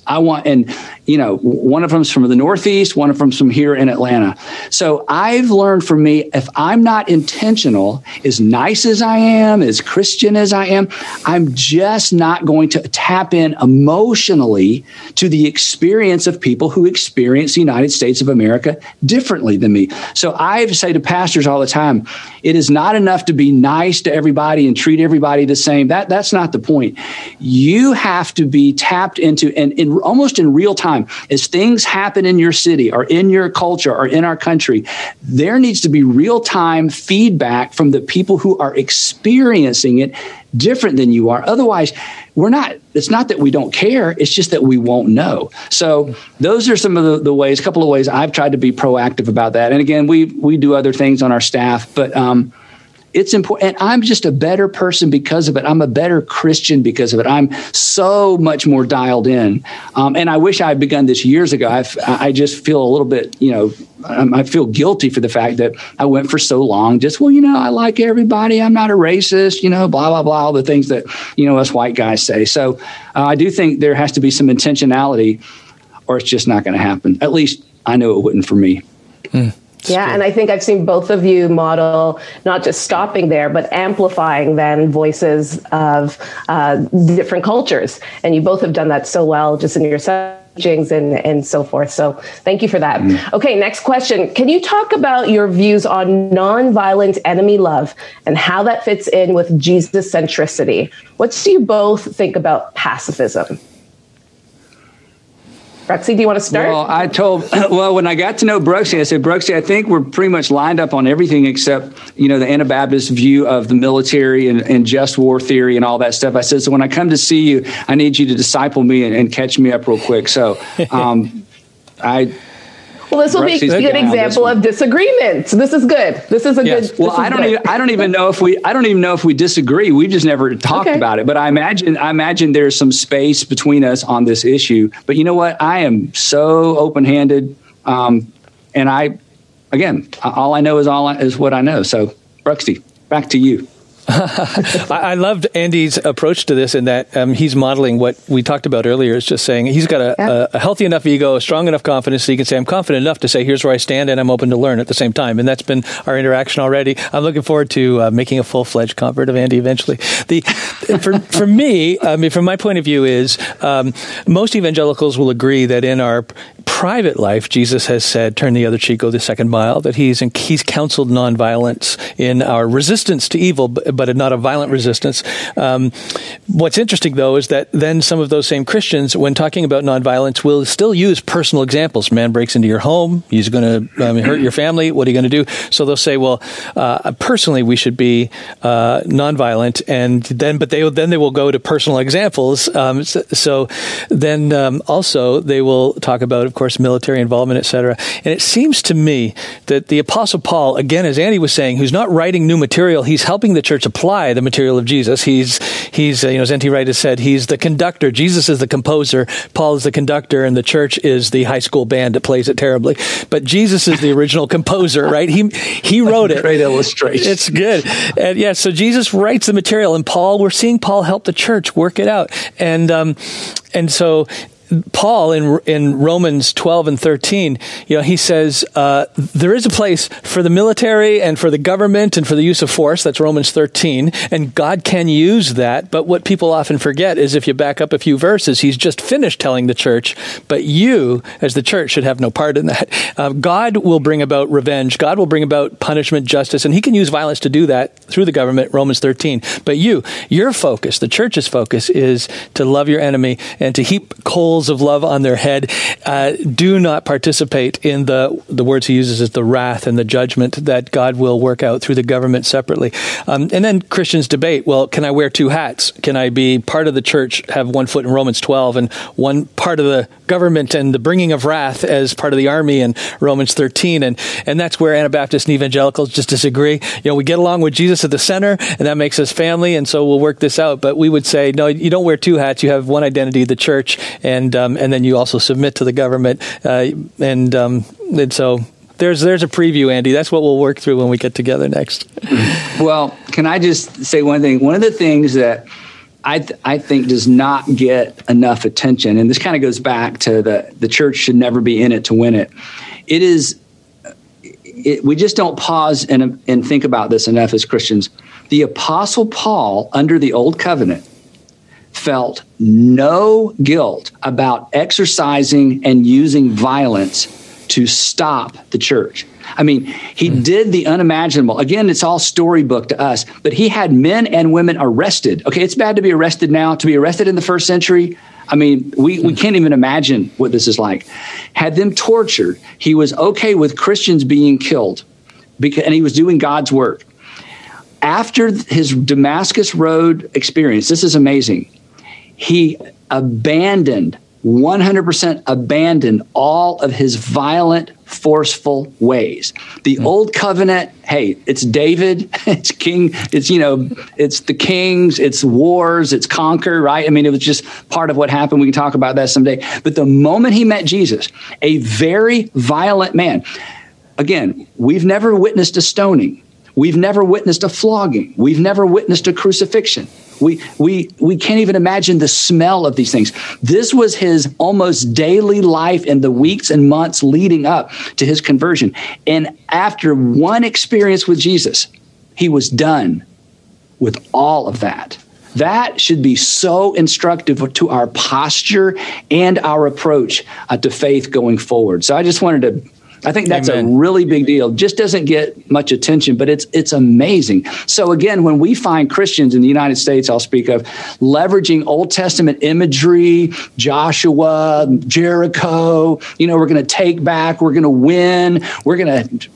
One of them's from the Northeast, one of them's from here in Atlanta. So I've learned for me, if I'm not intentional, as nice as I am, as Christian as I am, I'm just not going to tap in emotionally to the experience of people who experience the United States of America differently than me. So I say to pastors all the time, it is not enough to be nice to everybody and treat everybody the same. That's not the point. You have to be tapped into, and almost in real time, as things happen in your city or in your culture or in our country, there needs to be real-time feedback from the people who are experiencing it different than you are. Otherwise, it's not that we don't care, it's just that we won't know. So those are some of the ways, a couple of ways I've tried to be proactive about that. And again, we do other things on our staff, but it's important. And I'm just a better person because of it. I'm a better Christian because of it. I'm so much more dialed in. And I wish I had begun this years ago. I just feel a little bit, I feel guilty for the fact that I went for so long just, I like everybody. I'm not a racist, blah, blah, blah, all the things that, us white guys say. So I do think there has to be some intentionality or it's just not going to happen. At least I know it wouldn't for me. Yeah, and I think I've seen both of you model not just stopping there, but amplifying then voices of different cultures. And you both have done that so well just in your teachings and so forth. So thank you for that. Okay, next question. Can you talk about your views on nonviolent enemy love and how that fits in with Jesus centricity? What do you both think about pacifism? Bruxy, do you want to start? Well, when I got to know Bruxy, I said, Bruxy, I think we're pretty much lined up on everything except, the Anabaptist view of the military and just war theory and all that stuff. I said, so when I come to see you, I need you to disciple me and catch me up real quick. So Well, this will be a good example of disagreement. This is good. This is a good. Well, I don't even know if we disagree. We've just never talked about it. But I imagine there's some space between us on this issue. But you know what? I am so open-handed, and all I know is what I know. So, Bruxy, back to you. I loved Andy's approach to this in that he's modeling what we talked about earlier. Is just saying he's got a healthy enough ego, a strong enough confidence, so he can say, I'm confident enough to say, here's where I stand, and I'm open to learn at the same time. And that's been our interaction already. I'm looking forward to making a full-fledged convert of Andy eventually. For me, from my point of view is most evangelicals will agree that in our private life, Jesus has said, turn the other cheek, go the second mile, that he's counseled nonviolence in our resistance to evil, but not a violent resistance. What's interesting, though, is that then some of those same Christians, when talking about nonviolence, will still use personal examples. Man breaks into your home. He's going to hurt your family. What are you going to do? So they'll say, well, personally, we should be nonviolent. And then, but they will go to personal examples. So then also they will talk about, of course, course, military involvement, etc. And it seems to me that the Apostle Paul, again, as Andy was saying, who's not writing new material, he's helping the church apply the material of Jesus. He's as N.T. Wright has said, he's the conductor. Jesus is the composer. Paul is the conductor, and the church is the high school band that plays it terribly. But Jesus is the original composer, right? He wrote it. Great illustration. It's good. And so Jesus writes the material, and we're seeing Paul help the church work it out. And so Paul in Romans 12 and 13, he says, there is a place for the military and for the government and for the use of force. That's Romans 13. And God can use that. But what people often forget is if you back up a few verses, he's just finished telling the church, but you as the church should have no part in that. God will bring about revenge. God will bring about punishment, justice, and he can use violence to do that through the government, Romans 13. But your focus, the church's focus, is to love your enemy and to heap coals of love on their head. Do not participate in the words he uses as the wrath and the judgment that God will work out through the government separately. And then Christians debate, well, can I wear two hats? Can I be part of the church, have one foot in Romans 12 and one part of the government and the bringing of wrath as part of the army in Romans 13? And that's where Anabaptists and evangelicals just disagree. We get along with Jesus at the center, and that makes us family, and so we'll work this out. But we would say, no, you don't wear two hats. You have one identity, the church, and then you also submit to the government. And so there's a preview, Andy. That's what we'll work through when we get together next. Well, can I just say one thing? One of the things that I think does not get enough attention, and this kind of goes back to the church should never be in it to win it. We just don't pause and think about this enough as Christians. The Apostle Paul, under the Old Covenant, felt no guilt about exercising and using violence to stop the church. I mean, he did the unimaginable. Again, it's all storybook to us, but he had men and women arrested. Okay, it's bad to be arrested now. To be arrested in the first century, I mean, we can't even imagine what this is like. Had them tortured. He was okay with Christians being killed, and he was doing God's work. After his Damascus Road experience, this is amazing. He 100% abandoned all of his violent, forceful ways. The Old Covenant, hey, it's David, it's King, it's the kings, it's wars, it's conquer, right? I mean, it was just part of what happened. We can talk about that someday. But the moment he met Jesus, a very violent man, again, we've never witnessed a stoning. We've never witnessed a flogging. We've never witnessed a crucifixion. We can't even imagine the smell of these things. This was his almost daily life in the weeks and months leading up to his conversion. And after one experience with Jesus, he was done with all of that. That should be so instructive to our posture and our approach to faith going forward. So I just wanted to I think that's a really big deal. Just doesn't get much attention, but it's amazing. So again, when we find Christians in the United States, I'll speak of, leveraging Old Testament imagery, Joshua, Jericho, we're going to take back, we're going to win, we're going to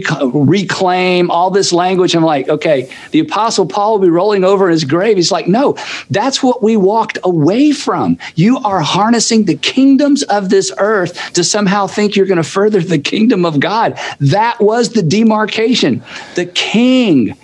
reclaim all this language. I'm like, okay, the Apostle Paul will be rolling over in his grave. He's like, no, that's what we walked away from. You are harnessing the kingdoms of this earth to somehow think you're going to further the kingdom of God. That was the demarcation. The king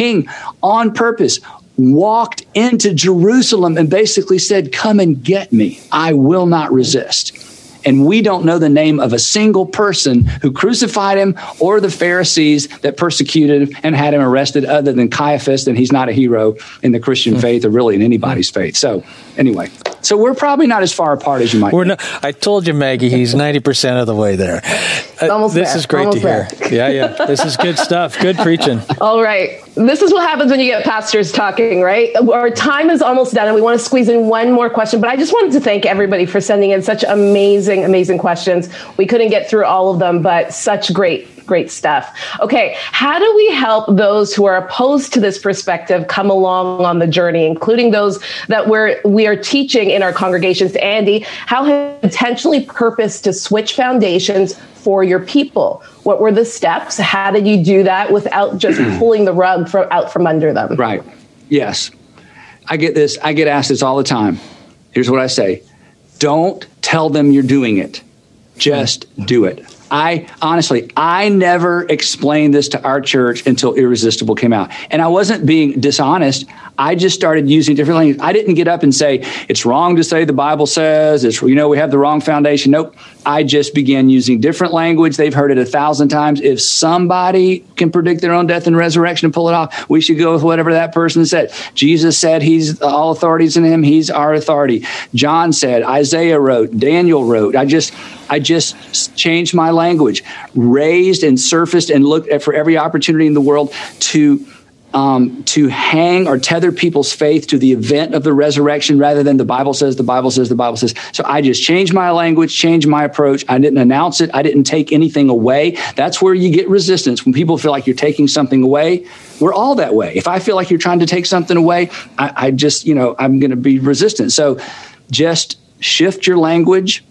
on purpose walked into Jerusalem and basically said, come and get me. I will not resist. And we don't know the name of a single person who crucified him or the Pharisees that persecuted him and had him arrested other than Caiaphas, and he's not a hero in the Christian faith or really in anybody's faith. So anyway, so we're probably not as far apart as you might think. I told you, Maggie, he's 90% of the way there. This is great to hear. Yeah. This is good stuff. Good preaching. All right. This is what happens when you get pastors talking, right? Our time is almost done and we want to squeeze in one more question, but I just wanted to thank everybody for sending in such amazing questions. We couldn't get through all of them, but such great stuff. Okay. How do we help those who are opposed to this perspective come along on the journey, including those that we are teaching in our congregations? Andy, how have you intentionally purposed to switch foundations for your people? What were the steps? How did you do that without just pulling the rug out from under them? Right. Yes. I get this. I get asked this all the time. Here's what I say. Don't tell them you're doing it. Just do it. I never explained this to our church until Irresistible came out. And I wasn't being dishonest. I just started using different language. I didn't get up and say, it's wrong to say the Bible says, we have the wrong foundation. Nope. I just began using different language. They've heard it 1,000 times. If somebody can predict their own death and resurrection and pull it off, we should go with whatever that person said. Jesus said he's all authorities in him. He's our authority. John said, Isaiah wrote, Daniel wrote. I just changed my language, raised and surfaced and looked at for every opportunity in the world to hang or tether people's faith to the event of the resurrection rather than the Bible says, the Bible says, the Bible says. So I just changed my language, changed my approach. I didn't announce it. I didn't take anything away. That's where you get resistance. When people feel like you're taking something away, we're all that way. If I feel like you're trying to take something away, I just, I'm going to be resistant. So just shift your language.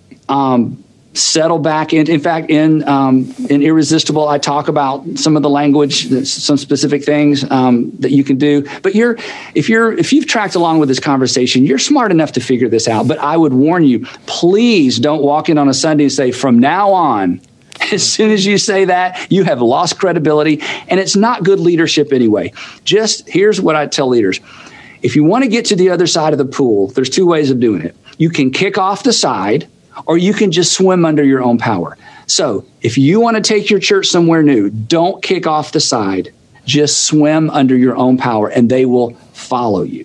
Settle back in fact, in Irresistible, I talk about some of the language, some specific things that you can do. But if you've tracked along with this conversation, you're smart enough to figure this out. But I would warn you, please don't walk in on a Sunday and say, from now on, as soon as you say that, you have lost credibility. And it's not good leadership anyway. Just here's what I tell leaders. If you want to get to the other side of the pool, there's two ways of doing it. You can kick off the side, or you can just swim under your own power. So if you want to take your church somewhere new, don't kick off the side. Just swim under your own power, and they will follow you.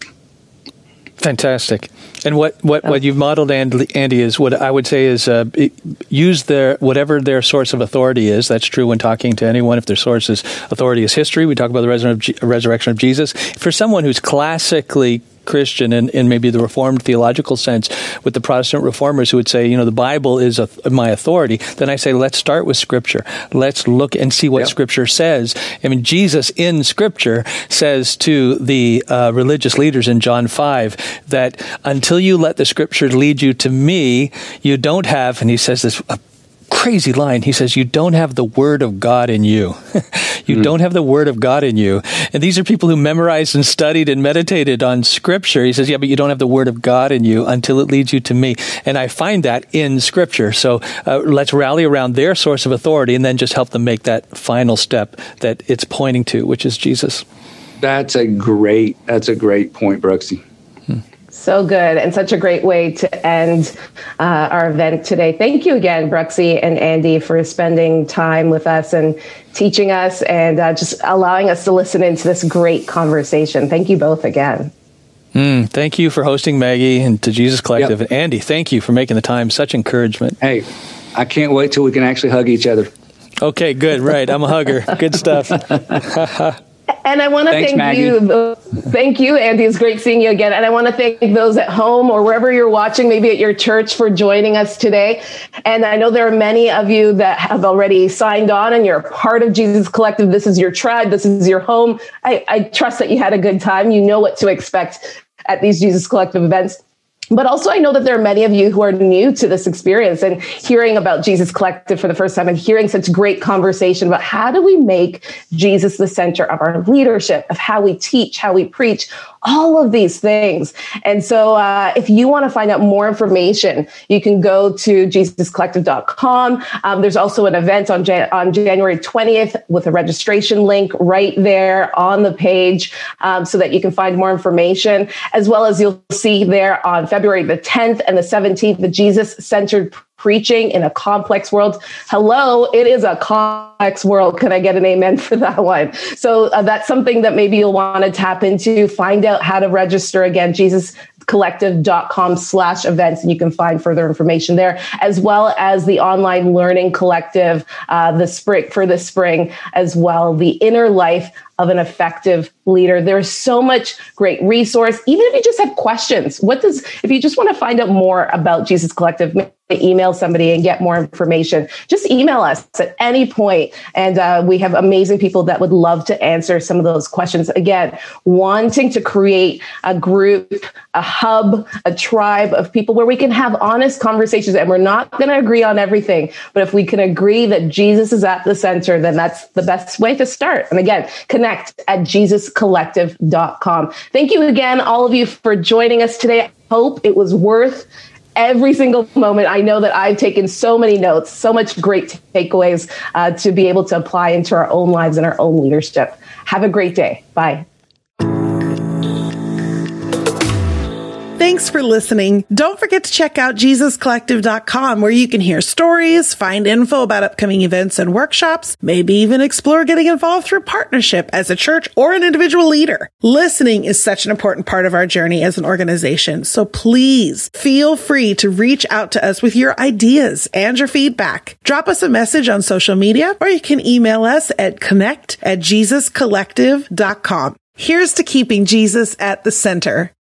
Fantastic. And what you've modeled, Andy, is what I would say is use whatever their source of authority is. That's true when talking to anyone. If their source's authority is history, we talk about the resurrection of Jesus. For someone who's classically Christian in maybe the Reformed theological sense, with the Protestant reformers who would say, the Bible is my authority, then I say, let's start with Scripture. Let's look and see what Scripture says. I mean, Jesus in Scripture says to the religious leaders in John 5 that until you let the Scripture lead you to me, you don't have, and he says this crazy line. He says, you don't have the Word of God in you. You don't have the Word of God in you. And these are people who memorized and studied and meditated on Scripture. He says, yeah, but you don't have the Word of God in you until it leads you to me. And I find that in Scripture. So let's rally around their source of authority and then just help them make that final step that it's pointing to, which is Jesus. That's a great point, Brooksy. So good, and such a great way to end our event today. Thank you again, Brooksy and Andy, for spending time with us and teaching us and just allowing us to listen into this great conversation. Thank you both again. Thank you for hosting, Maggie, and to Jesus Collective. And Andy, thank you for making the time. Such encouragement. Hey, I can't wait till we can actually hug each other. Okay, good. Right. I'm a hugger. Good stuff. And I want to thank you. Thank you, Andy. It's great seeing you again. And I want to thank those at home or wherever you're watching, maybe at your church, for joining us today. And I know there are many of you that have already signed on and you're a part of Jesus Collective. This is your tribe. This is your home. I trust that you had a good time. You know what to expect at these Jesus Collective events. But also, I know that there are many of you who are new to this experience and hearing about Jesus Collective for the first time and hearing such great conversation about how do we make Jesus the center of our leadership, of how we teach, how we preach, all of these things. And so if you want to find out more information, you can go to JesusCollective.com. There's also an event on January 20th with a registration link right there on the page so that you can find more information, as well as you'll see there on February the 10th and the 17th, the Jesus-centered preaching in a complex world. Hello, it is a complex world. Can I get an amen for that one? So that's something that maybe you'll want to tap into. Find out how to register again, JesusCollective.com/events, and you can find further information there, as well as the online learning collective, for the spring, as well, the inner life of an effective leader. There's so much great resource. Even if you just have questions, if you just want to find out more about Jesus Collective, email somebody and get more information, just email us at any point. And we have amazing people that would love to answer some of those questions. Again, wanting to create a group, a hub, a tribe of people where we can have honest conversations, and we're not going to agree on everything. But if we can agree that Jesus is at the center, then that's the best way to start. And again, connect at JesusCollective.com. Thank you again, all of you, for joining us today. I hope it was worth every single moment. I know that I've taken so many notes, so much great takeaways to be able to apply into our own lives and our own leadership. Have a great day. Bye. Thanks for listening. Don't forget to check out JesusCollective.com, where you can hear stories, find info about upcoming events and workshops, maybe even explore getting involved through partnership as a church or an individual leader. Listening is such an important part of our journey as an organization, so please feel free to reach out to us with your ideas and your feedback. Drop us a message on social media, or you can email us at connect@JesusCollective.com. Here's to keeping Jesus at the center.